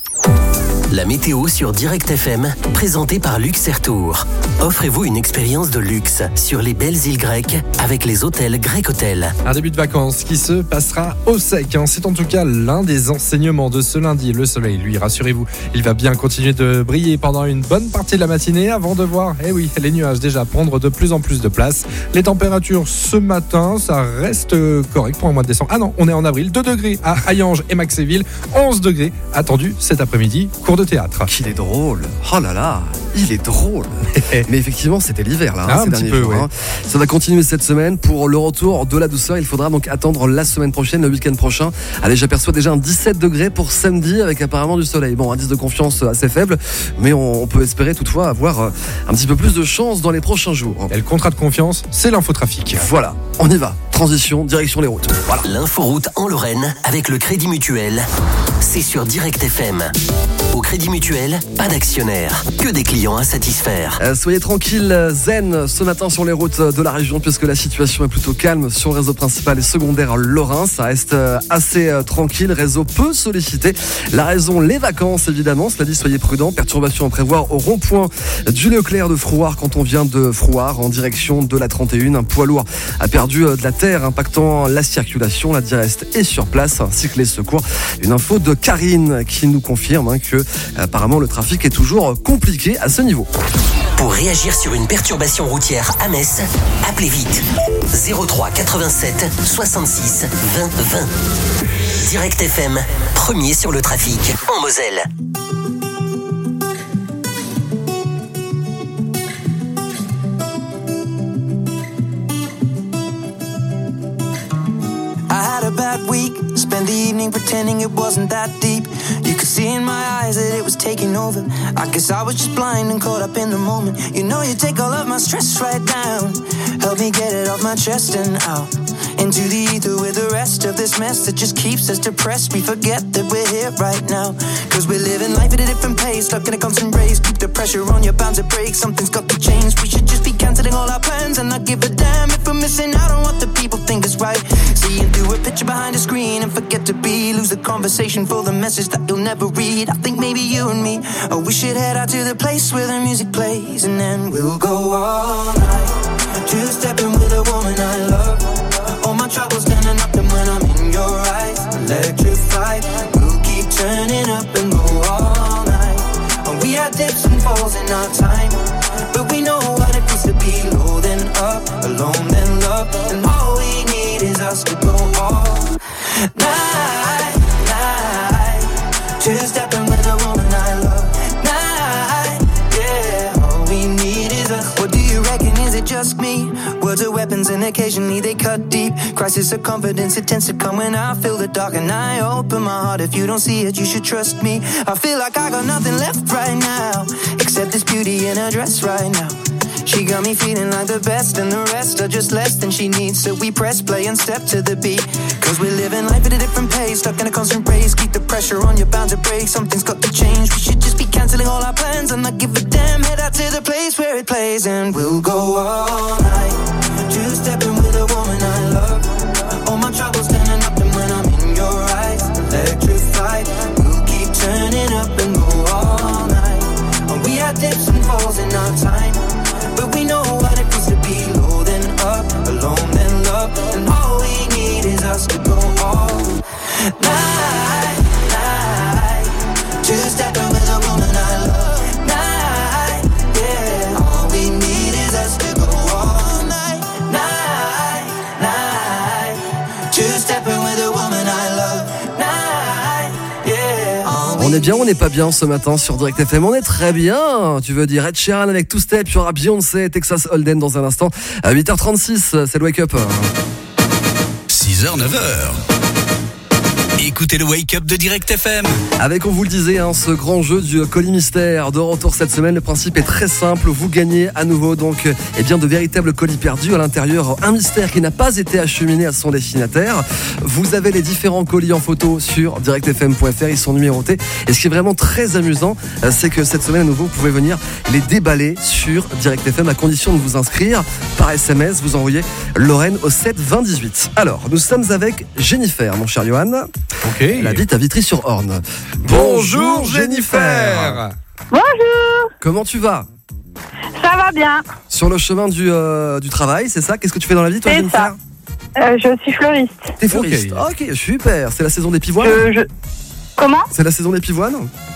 La météo sur Direct F M, présentée par Luxairtour. Offrez-vous une expérience de luxe sur les belles îles grecques avec les hôtels Grec Hotel. Un début de vacances qui se passera au sec. Hein. C'est en tout cas l'un des enseignements de ce lundi. Le soleil, lui, rassurez-vous, il va bien continuer de briller pendant une bonne partie de la matinée avant de voir, eh oui, les nuages déjà prendre de plus en plus de place. Les températures ce matin, ça reste correct pour un mois de décembre. Ah non, on est en avril. deux degrés à Hayange et Maxéville. onze degrés attendus cet après-midi. Cours de théâtre. Qu'il est drôle. Oh là là, il est drôle. Mais effectivement, c'était l'hiver là, hein, ah, ces derniers peu, jours. ouais. Hein. Ça va continuer cette semaine pour le retour de la douceur. Il faudra donc attendre la semaine prochaine, le week-end prochain. Allez, j'aperçois déjà un dix-sept degrés pour samedi avec apparemment du soleil. Bon, indice de confiance assez faible, mais on, on peut espérer toutefois avoir un petit peu plus de chance dans les prochains jours. Et le contrat de confiance, c'est l'infotrafic. Voilà, on y va. Transition, direction les routes. Voilà. L'inforoute en Lorraine avec le Crédit Mutuel. C'est sur Direct F M. Au Crédit Mutuel, pas d'actionnaire, que des clients à satisfaire. Euh, soyez tranquilles, zen, ce matin sur les routes de la région, puisque la situation est plutôt calme sur le réseau principal et secondaire lorrain. Ça reste assez euh, tranquille, réseau peu sollicité. La raison, les vacances évidemment. Cela dit, soyez prudents. Perturbations à prévoir au rond-point du Leclerc de Frouard quand on vient de Frouard en direction de la trente et un. Un poids lourd a perdu de la terre, impactant la circulation. La Direst est sur place, ainsi que les secours. Une info de Karine qui nous confirme hein, que apparemment le trafic est toujours compliqué à ce niveau. Pour réagir sur une perturbation routière à Metz, appelez vite zéro trois quatre-vingt-sept soixante-six vingt vingt. Direct F M, premier sur le trafic en Moselle. I had a bad week, spent the evening pretending it wasn't that deep. You could see in my eyes that it was taking over. I guess I was just blind and caught up in the moment. You know you take all of my stress right down. Help me get it off my chest and out into the ether with the rest of this mess that just keeps us depressed. We forget that we're here right now, cause we're living life at a different pace, stuck in a constant race. Keep the pressure on, you're bound to break. Something's got to change. We should just be cancelling all our plans and not give a damn if we're missing out on what the people think is right. Seeing through a picture behind a screen and forget to be. Lose the conversation for the message that you'll never read. I think maybe you and me, oh, we should head out to the place where the music plays, and then we'll go all night, two-stepping with a woman I love. All my troubles standing up, and when I'm in your eyes, electrified. We'll keep turning up and go all night. And we had dips and falls in our time, but we know what it feels to be low then up, alone then love. And all we need is us to go all night, night. Two-stepping with a woman I love. Night, yeah. All we need is us. What do you reckon? Is it just me? Words are weapons and occasionally they cut deep. Crisis of confidence, it tends to come when I feel the dark and I open my heart. If you don't see it, you should trust me. I feel like I got nothing left right now, except this beauty in her dress right now. She got me feeling like the best, and the rest are just less than she needs. So we press play and step to the beat, cause we're living life at a different pace, stuck in a constant race. Keep the pressure on, you're bound to break. Something's got to change. We should just be cancelling all our plans and not give a damn. Head out to the place where it plays, and we'll go all night, two-stepping with a woman I love. All my troubles standing up, and when I'm in your eyes, electrified. We'll keep turning up and go all night. And we had dips and falls in our time, but we know what it feels to be low then up, alone then love. And all we need is us to Night, night. Just stepping with a woman I love. Night, yeah. All we need is us to go all night. Night, night. Just stepping with a woman I love. Night, yeah. All On est bien, on n'est pas bien ce matin sur Direct F M. On est très bien. Tu veux dire Ed Sheeran avec Two Step, il y aura Beyoncé, Texas Hold'em dans un instant. À huit heures trente-six, c'est le Wake Up. six heures neuf heures. Écoutez le Wake Up de Direct F M. Avec, on vous le disait, hein, ce grand jeu du colis mystère de retour cette semaine. Le principe est très simple. Vous gagnez à nouveau donc eh bien, de véritables colis perdus. À l'intérieur, un mystère qui n'a pas été acheminé à son destinataire. Vous avez les différents colis en photo sur direct f m point f r. Ils sont numérotés. Et ce qui est vraiment très amusant, c'est que cette semaine à nouveau, vous pouvez venir les déballer sur Direct F M à condition de vous inscrire par S M S. Vous envoyez Lorraine au sept vingt dix-huit. Alors, nous sommes avec Jennifer, mon cher Johan. Ok. Elle habite à Vitry-sur-Orne. Bonjour Jennifer. Bonjour. Comment tu vas? Ça va bien. Sur le chemin du, euh, du travail, c'est ça? Qu'est-ce que tu fais dans la vie, toi, C'est Jennifer? ça. Euh, je suis fleuriste. T'es fleuriste. Ok, super. C'est la saison des pivoines? Je, je... Comment? C'est la saison des pivoines?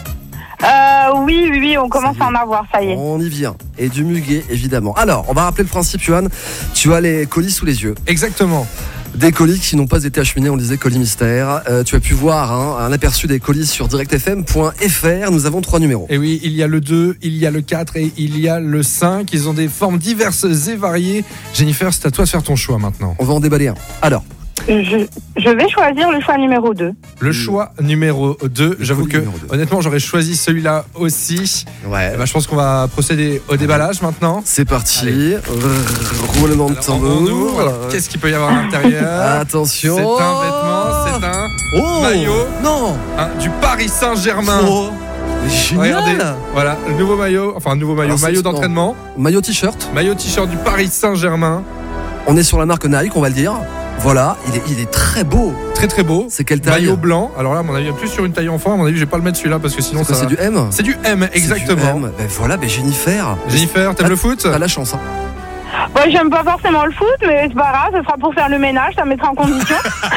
Euh, oui, oui, oui, on commence à en avoir, ça y est. On y vient. Et du muguet, évidemment. Alors, on va rappeler le principe, Johan. Tu as les colis sous les yeux. Exactement. Des colis qui n'ont pas été acheminés, on le disait, colis mystère. Euh, tu as pu voir hein, un aperçu des colis sur direct f m point f r. Nous avons trois numéros. Et oui, il y a le deux, il y a le quatre et il y a le cinq. Ils ont des formes diverses et variées. Jennifer, c'est à toi de faire ton choix maintenant. On va en déballer un. Alors. Je, je vais choisir le choix numéro deux. Le choix numéro deux. J'avoue que, honnêtement, j'aurais choisi celui-là aussi. Ouais. Et bah, je pense qu'on va procéder au déballage maintenant. C'est parti. Roulement de tambour. Qu'est-ce qu'il peut y avoir à l'intérieur? Attention. C'est un vêtement, c'est un oh maillot. Non. Hein, du Paris Saint-Germain. Oh. Génial. Regardez, voilà, le nouveau maillot, enfin, nouveau maillot, Alors, maillot d'entraînement. Maillot t-shirt. Maillot t-shirt du Paris Saint-Germain. On est sur la marque Nike, on va le dire. Voilà, il est, il est très beau. Très très beau. C'est quelle taille? Maillot blanc. Alors là, à mon avis, plus sur une taille enfant. À mon avis, je vais pas le mettre celui-là parce que sinon c'est ça. C'est du M. C'est du M, exactement. C'est du M. Ben voilà, ben Jennifer. Jennifer, t'aimes ah, le foot? T'as la chance, hein. Bon, j'aime pas forcément le foot, mais c'est pas grave, ce sera pour faire le ménage, ça me mettra en condition.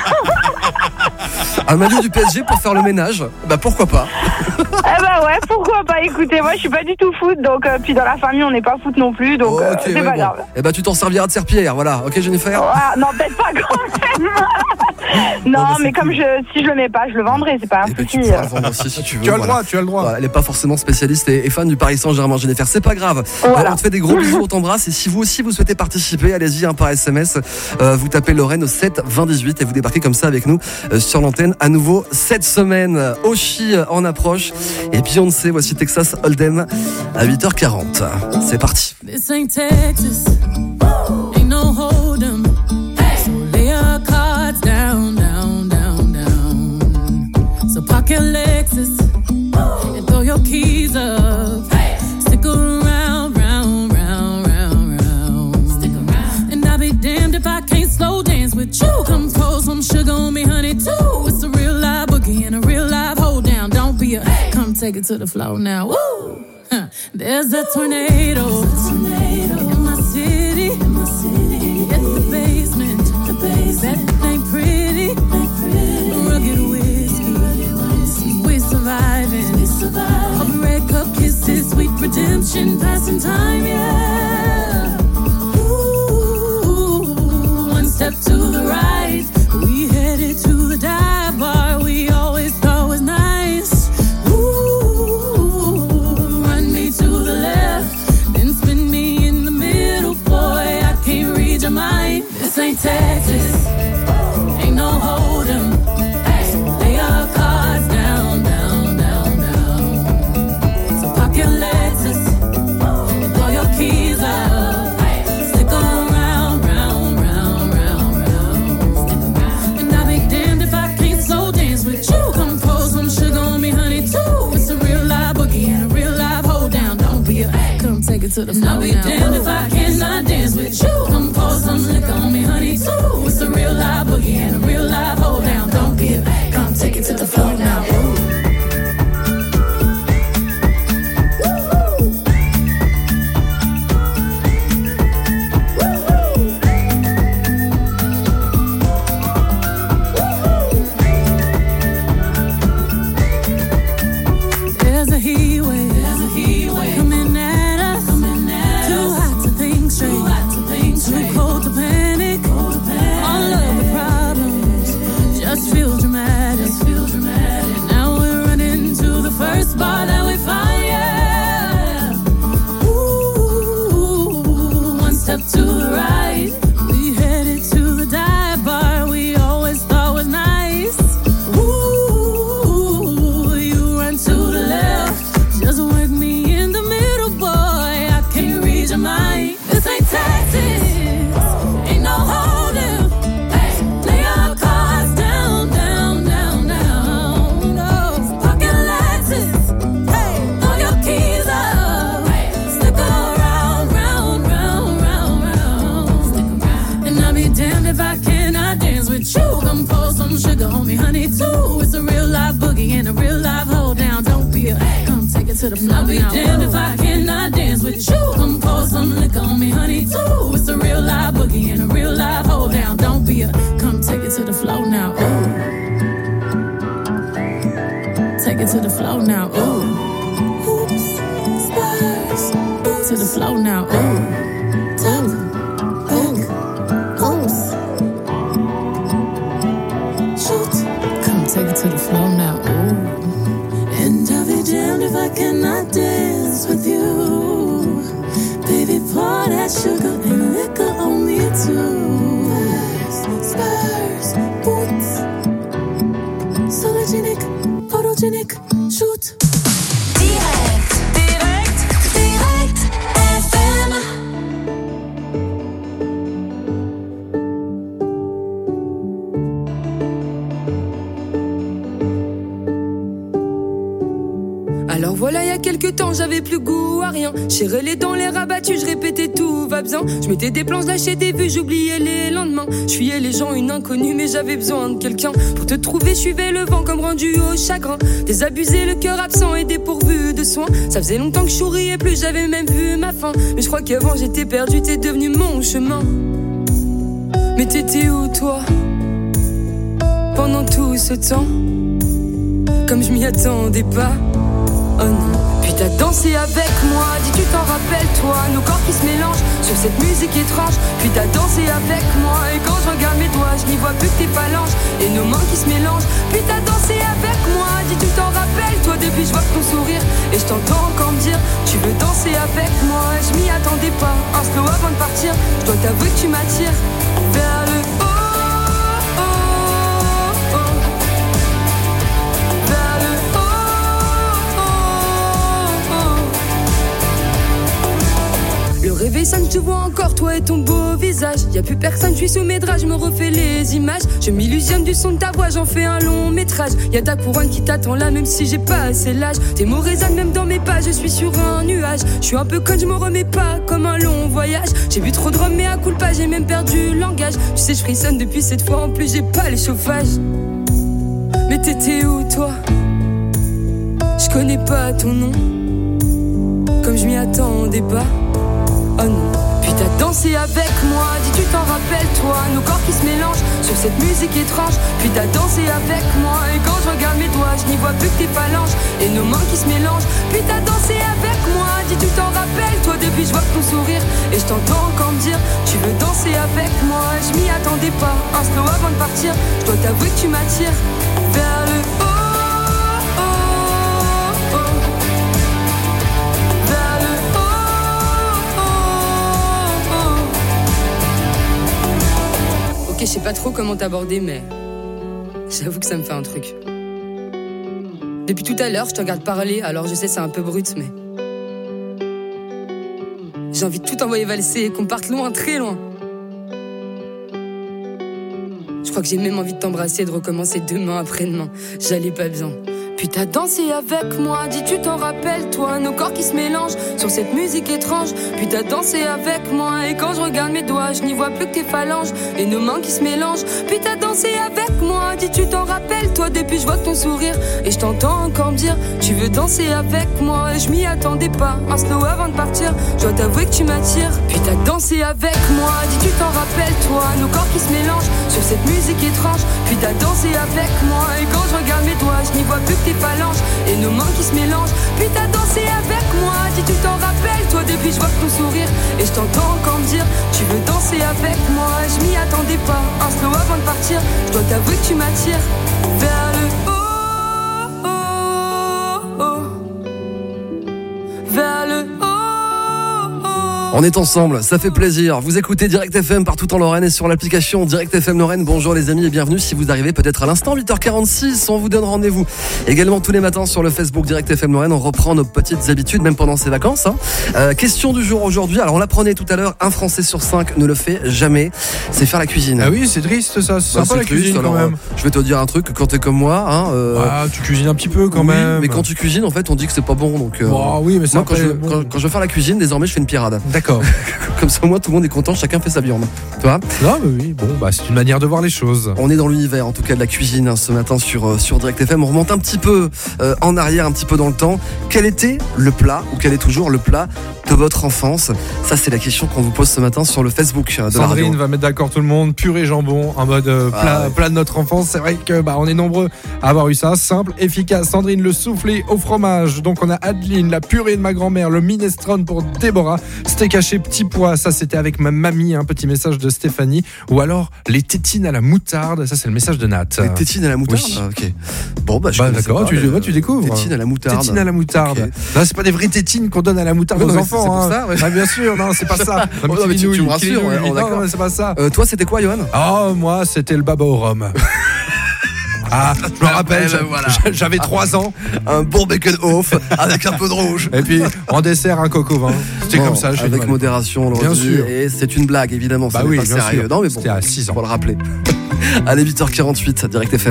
Un maillot du P S G pour faire le ménage, bah pourquoi pas. Eh bah ouais, pourquoi pas. Écoutez, moi je suis pas du tout foot, donc euh, puis dans la famille on n'est pas foot non plus, donc oh, euh, okay, c'est ouais, pas bon. grave. Eh bah tu t'en serviras de serpillière, voilà, ok Jennifer. Oh, non, peut-être pas quand même. Non, oh, bah, mais comme cool. je, si je le mets pas, je le vendrai, c'est pas un eh souci. Ben, tu pourras le vendre aussi si tu veux. Tu as le voilà. droit, tu as le droit. Voilà, elle est pas forcément spécialiste et, et fan du Paris Saint-Germain, Jennifer, c'est pas grave. Voilà. On te fait des gros bisous, on t'embrasse et si vous aussi vous souhaitez participer, allez-y hein, par S M S. Euh, vous tapez Lorraine au sept vingt dix-huit et vous débarquez comme ça avec nous euh, sur l'antenne à nouveau cette semaine. Oshi en approche et Beyoncé, voici Texas Hold'em à huit heures quarante. C'est parti. This ain't Texas, ain't no hold'em. So lay your cards down, down, down, down. So park your Lexus and throw your keys up. Stick around, round, round, round, round. Stick around. And I'll be damned if I can't slow dance with you. Come pour some sugar on me, honey, too. It's a real live boogie and a real live hold down. Don't be a come take it to the floor now. Woo! Huh. There's a tornado, tornado in my city, in my city. At the basement, the basement. That ain't pretty, ain't pretty. Rugged whiskey, whiskey. We're surviving, we're surviving. Of red cup kisses, sweet redemption, passing time, yeah. Ooh, one step to the right, we headed to the dive bar we always thought was nice. This ain't Texas, ain't no hold'em. So lay your cards down, down, down, down. So park your Lexus and throw your keys up. Stick around, round, round, round, round. And I'll be damned if I can't slow dance with you. Come pour some sugar on me, honey, too. It's a real live boogie and a real live hold down. Don't be a come take it to the floor. I'll be damned if I cannot dance with you. Come pour some liquor on me, honey, too. It's a real live boogie and a real live hold down. Don't be a come take it to the floor now. Ooh. to the floor. I'll be damned if I cannot dance with you. Come pour some liquor on me, honey, too. It's a real live boogie and a real live hold down. Don't be a, come take it to the floor now. Ooh. Take it to the floor now. Ooh. Oops, spurs. Oops. To the floor now. Ooh. Tap. Take it to the floor now, ooh. And I'll be damned if I cannot dance with you. Baby, pour that sugar and liquor on me too. Spurs, boots. Sologenic, photogenic, shoot. Direct, direct, direct F M. Alors voilà, il y a quelques temps, j'avais plus goût à rien. Serrais les dents, les rabattus, je répétais tout va bien. Je mettais des plans, je lâchais des vues, j'oubliais les lendemains. Je fuyais les gens, une inconnue, mais j'avais besoin de quelqu'un. Pour te trouver, je suivais le vent comme rendu au chagrin. Désabusé, le cœur absent et dépourvu de soins. Ça faisait longtemps que je souriais plus, j'avais même vu ma fin. Mais je crois qu'avant j'étais perdu, t'es devenu mon chemin. Mais t'étais où toi pendant tout ce temps? Comme je m'y attendais pas. Oh non, puis t'as dansé avec moi, dis tu t'en rappelles toi, nos corps qui se mélangent sur cette musique étrange. Puis t'as dansé avec moi, et quand je regarde mes doigts, je n'y vois plus que tes phalanges et nos mains qui se mélangent. Puis t'as dansé avec moi, dis tu t'en rappelles toi, depuis je vois ton sourire et je t'entends encore me dire tu veux danser avec moi. Je m'y attendais pas, un slow avant de partir, je dois t'avouer que tu m'attires vers le haut. Le réveil sonne, je te vois encore, toi et ton beau visage. Y'a plus personne, je suis sous mes draps, je me refais les images. Je m'illusionne du son de ta voix, j'en fais un long métrage. Y'a ta couronne qui t'attend là, même si j'ai pas assez l'âge. Tes mots résonnent même dans mes pas, je suis sur un nuage. Je suis un peu conne, je me remets pas comme un long voyage. J'ai bu trop de rhum, mais à coup pas, j'ai même perdu le langage. Tu sais, je frissonne depuis cette fois, en plus j'ai pas les chauffages. Mais t'étais où toi? Je connais pas ton nom, comme je m'y attendais pas. Oh non, puis t'as dansé avec moi, dis tu t'en rappelles toi, nos corps qui se mélangent sur cette musique étrange. Puis t'as dansé avec moi, et quand je regarde mes doigts, je n'y vois plus que tes phalanges et nos mains qui se mélangent. Puis t'as dansé avec moi, dis tu t'en rappelles toi, depuis je vois ton sourire et je t'entends encore me dire tu veux danser avec moi. Je m'y attendais pas, un slow avant de partir, je dois t'avouer que tu m'attires vers le haut. Ok, je sais pas trop comment t'aborder, mais j'avoue que ça me fait un truc. Depuis tout à l'heure, je te regarde parler, alors je sais c'est un peu brut, mais j'ai envie de tout envoyer valser et qu'on parte loin, très loin. Je crois que j'ai même envie de t'embrasser et de recommencer demain après-demain. J'allais pas bien. Puis t'as dansé avec moi, dis tu t'en rappelles toi, nos corps qui se mélangent sur cette musique étrange. Puis t'as dansé avec moi, et quand je regarde mes doigts, je n'y vois plus que tes phalanges et nos mains qui se mélangent. Puis t'as dansé avec moi, dis tu t'en rappelles toi, depuis je vois ton sourire et je t'entends encore me dire tu veux danser avec moi. Et je m'y attendais pas, un slow avant de partir, je dois t'avouer que tu m'attires. Puis t'as dansé avec moi, dis tu t'en rappelles toi, nos corps qui se mélangent sur cette musique étrange. Puis t'as dansé avec moi, et quand je regarde mes doigts, je n'y vois plus que tes phalanges et nos mains qui se mélangent. Puis t'as dansé avec moi, dis tu t'en rappelles toi, depuis je vois ton sourire et je t'entends encore me dire tu veux danser avec moi. Je m'y attendais pas, un slow avant de partir, je dois t'avouer que tu m'attires vers le haut, oh, oh, vers le haut. On est ensemble, ça fait plaisir. Vous écoutez Direct F M partout en Lorraine et sur l'application Direct F M Lorraine. Bonjour les amis et bienvenue si vous arrivez peut-être à l'instant huit heures quarante-six. On vous donne rendez-vous également tous les matins sur le Facebook Direct F M Lorraine. On reprend nos petites habitudes même pendant ces vacances. Hein. Euh, question du jour aujourd'hui. Alors on l'apprenait tout à l'heure, un Français sur cinq ne le fait jamais. C'est faire la cuisine. Ah oui, c'est triste ça. C'est bah, sympa la triste, cuisine alors, quand même. Je vais te dire un truc, quand t'es comme moi, hein, euh, ah, tu cuisines un petit peu quand oui, même. Mais quand tu cuisines, en fait, on dit que c'est pas bon. Donc, euh, bon, oui, mais ça moi, quand, après, je, bon. quand, quand je veux faire la cuisine, désormais, je fais une pirade. D'accord. D'accord. Comme ça, au moins, tout le monde est content, chacun fait sa viande. Tu vois ? Non, mais oui, bon, bah, c'est une manière de voir les choses. On est dans l'univers, en tout cas, de la cuisine, hein, ce matin sur, euh, sur Direct F M. On remonte un petit peu euh, en arrière, un petit peu dans le temps. Quel était le plat, ou quel est toujours le plat de votre enfance ? Ça, c'est la question qu'on vous pose ce matin sur le Facebook euh, de Sandrine la radio. va mettre d'accord tout le monde. Purée jambon, en mode euh, plat, Ah ouais. plat de notre enfance. C'est vrai que bah, on est nombreux à avoir eu ça. Simple, efficace. Sandrine, le soufflé au fromage. Donc, on a Adeline, la purée de ma grand-mère, le minestrone pour Déborah, steak haché petit pois. Ça, c'était avec ma mamie. Un petit message de Stéphanie. Ou alors, les tétines à la moutarde. Ça, c'est le message de Nat. Les tétines à la moutarde Oui. Ah, ok. Bon, bah, je Bah, connaissais d'accord, pas, tu, les- vois, tu découvres. Tétines à la moutarde. Tétines à la moutarde. Ok. Là, c'est pas des vraies tétines qu'on donne à la moutarde Ouais, aux non, mais enfants. c'est pour hein. ça, ouais. Ah, bien sûr, non, c'est pas ça. Oh, non, mais tu, tu me rassures, ouais, oh, non, d'accord. non, c'est pas ça. Euh, toi, c'était quoi, Johan ? Oh, moi, c'était le baba au rhum. Ah, je me rappelle, ben j'a- voilà. j'avais trois ans. Un bon bacon off avec un peu de rouge. Et puis, en dessert, un coco vin. C'était Bon, comme ça. chez avec nous. modération, on l'aurait Bien dit. sûr. Et c'est une blague, évidemment. Bah Ça n'est oui, pas bien sérieux. sûr. Non, mais bon, C'était à six ans. faut le rappeler. Allez, huit heures quarante-huit, Direct F M.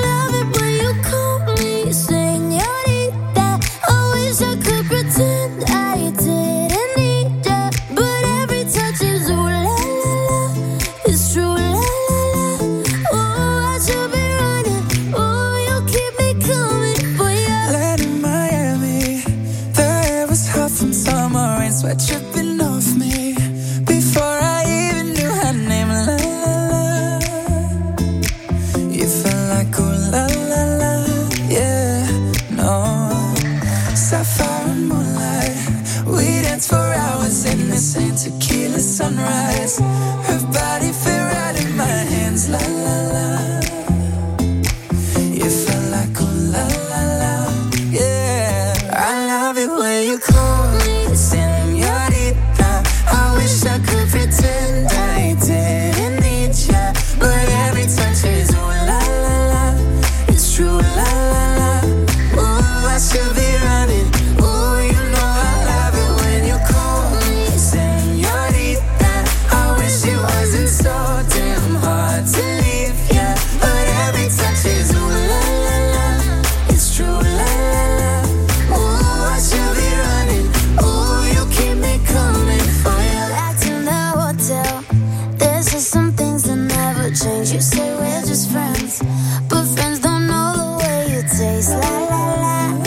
Sweat dripping off me before I even knew her name. La la la, you felt like oh la la la, yeah. No, sapphire and moonlight, we danced for hours in the same tequila sunrise. Her body fit right in my hands. La la la, you felt like oh la la la, yeah. I love it when you call me señorita. I wish I could pretend I didn't need ya, but every touch is ooh la la la. It's true la la la. Ooh, I should be running. Ooh, you know I love it when you call me señorita. I wish it wasn't so damn hard to leave ya, but every touch is ooh la la la. It's true la la la. Ooh, I should be running. Ooh, you keep me coming for you. Back in the hotel, there's just some things that never change. You say we're just friends, but friends don't know the way you taste. La la la.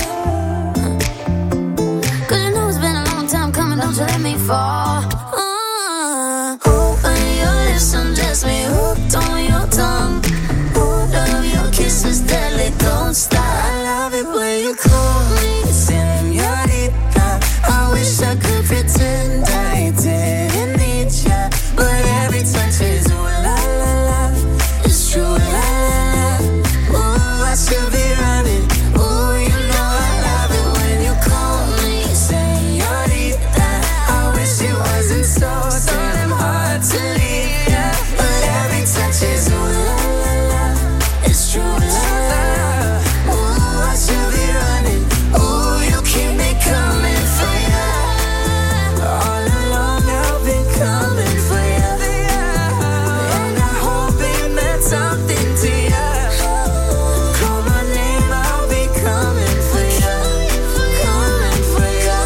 Cause you know it's been a long time coming, don't you let me fall. Uh, open your lips, undress me, hooked on your tongue. Oh, love your kisses, deadly, don't stop. I love it when you call me señorita. I wish I could pretend I didn't need ya, but every touch is ooh la la la. It's true la la la. Ooh, I should be running. Ooh, you know I love it when you call me señorita. I wish it wasn't so damn hard to leave ya, but every touch is ooh la la la. It's true la la la. Ooh, I should be running. Ooh, you keep me coming for ya. All along I've been coming for ya, and I hope it meant something to ya. Call my name, I'll be coming for ya, coming for ya.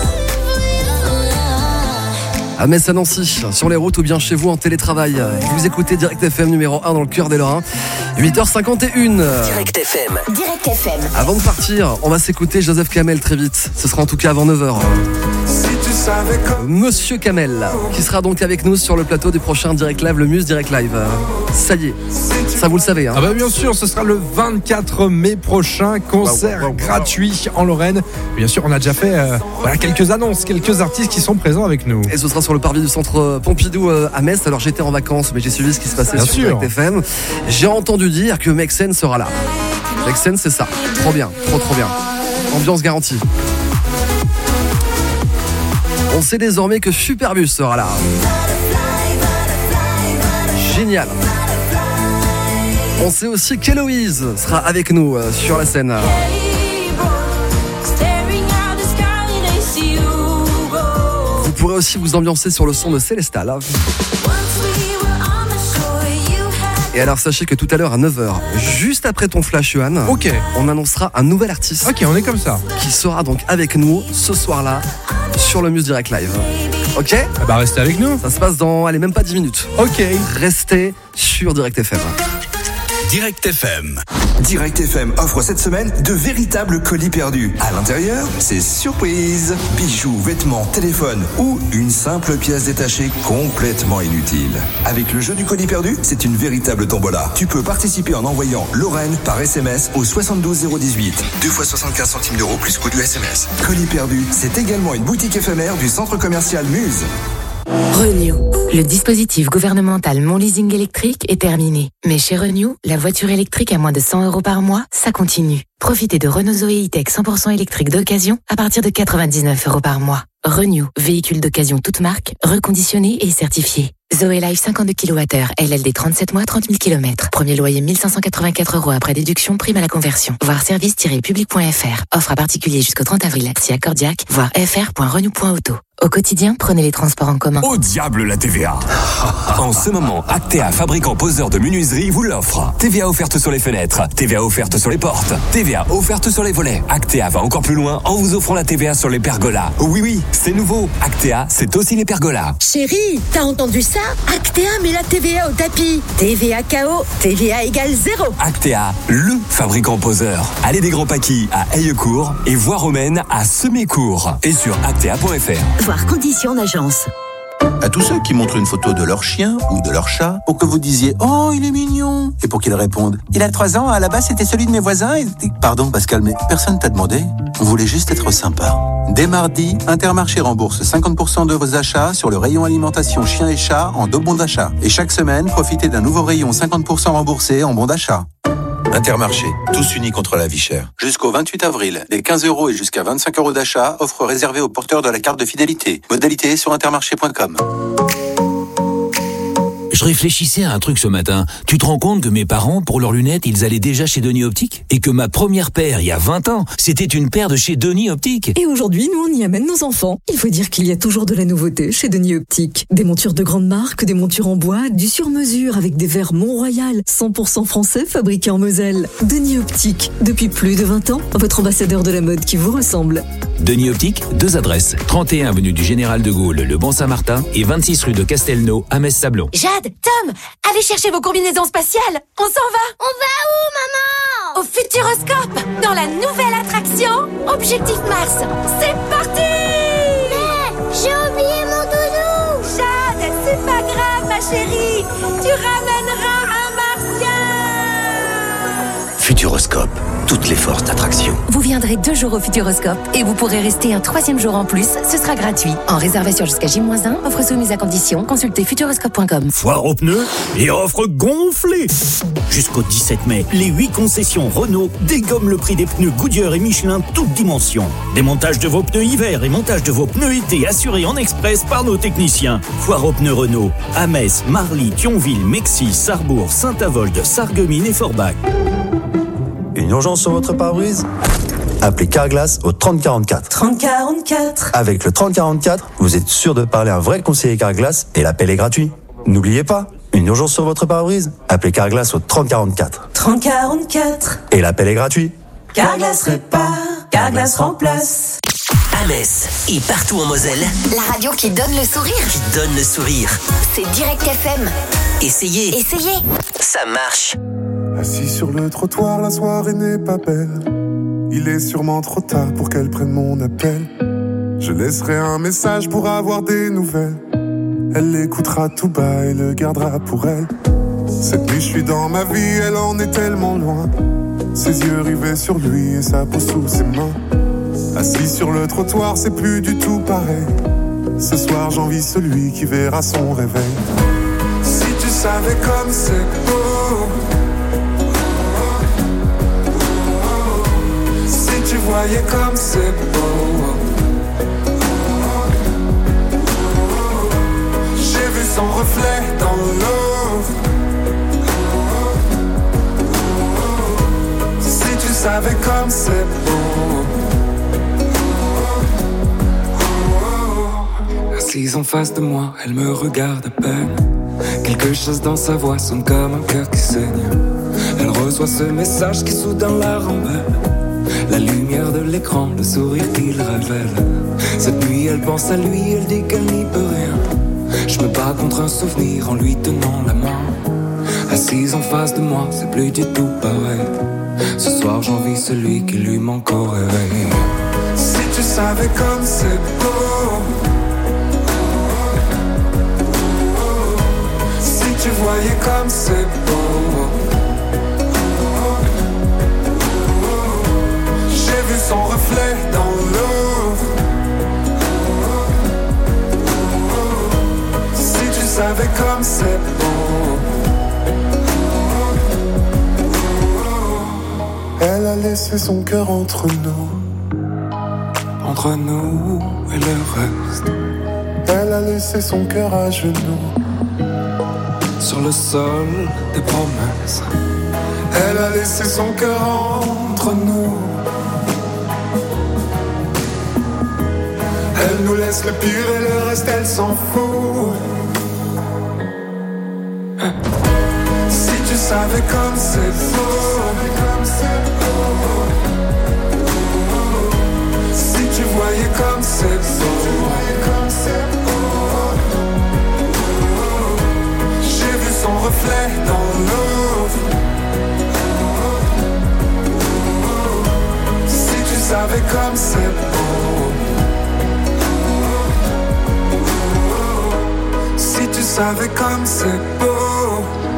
À Metz, à Nancy, sur les routes ou bien chez vous en télétravail. Vous écoutez Direct F M numéro un dans le cœur des Lorrains. huit heures cinquante et une. Direct F M. Direct F M. Avant de partir, on va s'écouter Joseph Kamel très vite. Ce sera en tout cas avant neuf heures. Monsieur Kamel, qui sera donc avec nous sur le plateau du prochain Direct Live, le Muse Direct Live. Ça y est, ça vous le savez. Hein. Ah bah bien sûr, ce sera le vingt-quatre mai prochain, concert Wow, wow, wow, wow. gratuit en Lorraine. Bien sûr, on a déjà fait euh, voilà, quelques annonces, quelques artistes qui sont présents avec nous. Et ce sera sur le parvis du centre Pompidou euh, à Metz. Alors j'étais en vacances, mais j'ai suivi ce qui se passait Bien sur sûr. Direct F M. J'ai entendu dire que Mexen sera là. Mexen, c'est ça. Trop bien, trop trop bien. Ambiance garantie. On sait désormais que Superbus sera là. Génial. On sait aussi qu'Héloïse sera avec nous euh, sur la scène. Vous pourrez aussi vous ambiancer sur le son de Célestal. Et alors sachez que tout à l'heure à neuf heures, juste après ton flash Johan, Ok. on annoncera un nouvel artiste Ok, on est comme ça. qui sera donc avec nous ce soir-là sur le Muse Direct Live. Ok ? Ah bah restez avec nous. Ça se passe dans, allez, même pas dix minutes. Ok. Restez sur Direct F M. Direct F M. Direct F M offre cette semaine de véritables colis perdus. À l'intérieur, c'est surprise. Bijoux, vêtements, téléphones ou une simple pièce détachée complètement inutile. Avec le jeu du colis perdu, c'est une véritable tombola. Tu peux participer en envoyant Lorraine par S M S au soixante-douze zéro dix-huit. deux fois soixante-quinze centimes d'euros plus coût du S M S. Colis perdu, c'est également une boutique éphémère du centre commercial Muse. Renew. Le dispositif gouvernemental Mon Leasing électrique est terminé. Mais chez Renew, la voiture électrique à moins de cent euros par mois, ça continue. Profitez de Renault Zoé E-Tech cent pour cent électrique d'occasion à partir de quatre-vingt-dix-neuf euros par mois. Renew, véhicule d'occasion toute marque, reconditionné et certifié. Zoé Life cinquante-deux kilowattheures, L L D trente-sept mois, trente mille kilomètres. Premier loyer mille cinq cent quatre-vingt-quatre euros après déduction, prime à la conversion. Voir service tiret public point f r. Offre à particulier jusqu'au trente avril. Si accordiaque, voir f r point renew point auto. Au quotidien, prenez les transports en commun. Au diable la T V A. En ce moment, Actea, fabricant poseur de menuiserie, vous l'offre. T V A offerte sur les fenêtres, T V A offerte sur les portes, T V A offerte sur les volets. Actea va encore plus loin en vous offrant la T V A sur les pergolas. Oui, oui, c'est nouveau. Actea, c'est aussi les pergolas. Chérie, t'as entendu ça? Actea met la T V A au tapis. T V A K O, T V A égale zéro. Actea, le fabricant poseur. Allez des Grands Paquis à Heillecourt et Voie Romaine à Semécourt. Et sur actea point f r. Voir conditions en agence. À tous ceux qui montrent une photo de leur chien ou de leur chat pour que vous disiez « Oh, il est mignon !» et pour qu'ils répondent « Il a trois ans, à la base c'était celui de mes voisins et... » Pardon Pascal, mais personne t'a demandé. On voulait juste être sympa. Dès mardi, Intermarché rembourse cinquante pour cent de vos achats sur le rayon alimentation chien et chat en deux bons d'achat. Et chaque semaine, profitez d'un nouveau rayon cinquante pour cent remboursé en bons d'achat. Intermarché, tous unis contre la vie chère. Jusqu'au vingt-huit avril, des quinze euros et jusqu'à vingt-cinq euros d'achat, offre réservée aux porteurs de la carte de fidélité. Modalité sur intermarché point com. Je réfléchissais à un truc ce matin. Tu te rends compte que mes parents, pour leurs lunettes, ils allaient déjà chez Denis Optique? Et que ma première paire, il y a vingt ans, c'était une paire de chez Denis Optique. Et aujourd'hui, nous, on y amène nos enfants. Il faut dire qu'il y a toujours de la nouveauté chez Denis Optique. Des montures de grande marque, des montures en bois, du sur-mesure avec des verres Mont-Royal, cent pour cent français, fabriqués en Moselle. Denis Optique, depuis plus de vingt ans, votre ambassadeur de la mode qui vous ressemble. Denis Optique, deux adresses. trente et un avenue du Général de Gaulle, le Bon-Saint-Martin et vingt-six rue de Castelnau à Metz-Sablon. Jade, Tom, allez chercher vos combinaisons spatiales. On s'en va. On va où, maman? Au Futuroscope, dans la nouvelle attraction Objectif Mars. C'est parti! Mais j'ai oublié mon doudou. Jade, c'est pas grave, ma chérie. Tu ramèneras un martien. Futuroscope, toutes les forces d'attraction. Vous viendrez deux jours au Futuroscope et vous pourrez rester un troisième jour en plus. Ce sera gratuit. En réservation jusqu'à J moins un, offre soumise à condition. Consultez futuroscope point com. Foire aux pneus et offre gonflée. Jusqu'au dix-sept mai, les huit concessions Renault dégomment le prix des pneus Goodyear et Michelin toutes dimensions. Démontage de vos pneus hiver et montage de vos pneus été assurés en express par nos techniciens. Foire aux pneus Renault à Metz, Marly, Thionville, Mexis, Sarrebourg, Saint-Avold, Sarreguemines et Forbach. Une urgence sur votre pare-brise? Appelez Carglass au trente quarante-quatre. trente quarante-quatre. Avec le trente quarante-quatre, vous êtes sûr de parler à un vrai conseiller Carglass et l'appel est gratuit. N'oubliez pas, une urgence sur votre pare-brise? Appelez Carglass au trente quarante-quatre. trente quarante-quatre. Et l'appel est gratuit. Carglass répare, Carglass remplace. À Metz et partout en Moselle, La radio qui donne le sourire. qui donne le sourire. C'est Direct F M. Essayez, Essayez. ça marche. Assis sur le trottoir, la soirée n'est pas belle. Il est sûrement trop tard pour qu'elle prenne mon appel. Je laisserai un message pour avoir des nouvelles. Elle l'écoutera tout bas et le gardera pour elle. Cette nuit je suis dans ma vie, elle en est tellement loin. Ses yeux rivés sur lui et sa peau sous ses mains. Assis sur le trottoir, c'est plus du tout pareil. Ce soir j'envie celui qui verra son réveil. Si tu savais comme c'est beau. Tu voyais comme c'est beau. J'ai vu son reflet dans l'eau. Si tu savais comme c'est beau. Assise en face de moi, elle me regarde à peine. Quelque chose dans sa voix sonne comme un cœur qui saigne. Elle reçoit ce message qui soudain la rembelle. La lumière de l'écran, le sourire qu'il révèle. Cette nuit elle pense à lui, elle dit qu'elle n'y peut rien. Je me bats contre un souvenir en lui tenant la main. Assise en face de moi, c'est plus du tout pareil. Ce soir j'envie celui qui lui manque au réveil. Si tu savais comme c'est beau, si tu voyais comme c'est beau. J'ai vu son reflet dans l'eau. Si tu savais comme c'est beau. Elle a laissé son cœur entre nous, entre nous et le reste. Elle a laissé son cœur à genoux, sur le sol des promesses. Elle a laissé son cœur entre nous. Elle nous laisse le pire et le reste elle s'en fout. Si tu savais comme c'est beau. Si tu voyais comme c'est beau. J'ai vu son reflet dans l'eau. Si tu savais comme c'est beau. Si tu savais comme c'est beau.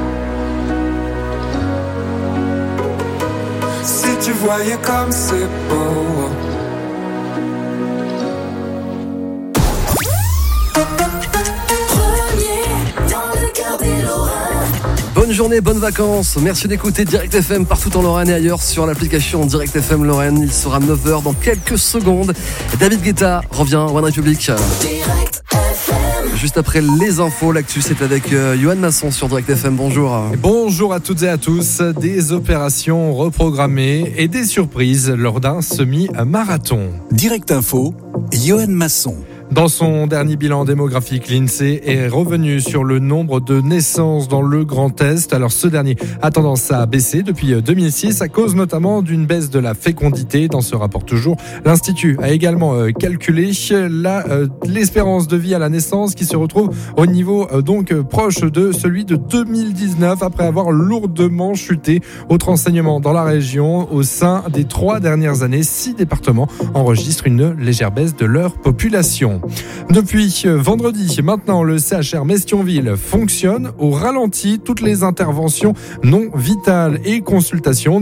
Si tu voyais comme c'est beau. Bonne journée, bonnes vacances. Merci d'écouter Direct F M partout en Lorraine et ailleurs sur l'application Direct F M Lorraine. Il sera neuf heures dans quelques secondes. David Guetta revient, One Republic. Direct F M. Juste après les infos, l'actu c'est avec euh, Johan Masson sur Direct F M. Bonjour. Bonjour à toutes et à tous. Des opérations reprogrammées et des surprises lors d'un semi-marathon. Direct Info, Johan Masson. Dans son dernier bilan démographique, l'INSEE est revenu sur le nombre de naissances dans le Grand Est. Alors ce dernier a tendance à baisser depuis deux mille six à cause notamment d'une baisse de la fécondité. Dans ce rapport toujours, l'Institut a également calculé la, euh, l'espérance de vie à la naissance qui se retrouve au niveau euh, donc proche de celui de deux mille dix-neuf après avoir lourdement chuté. Autre enseignement dans la région, au sein des trois dernières années, six départements enregistrent une légère baisse de leur population. Depuis vendredi, maintenant, le C H R Metz-Thionville fonctionne au ralenti. Toutes les interventions non vitales et consultations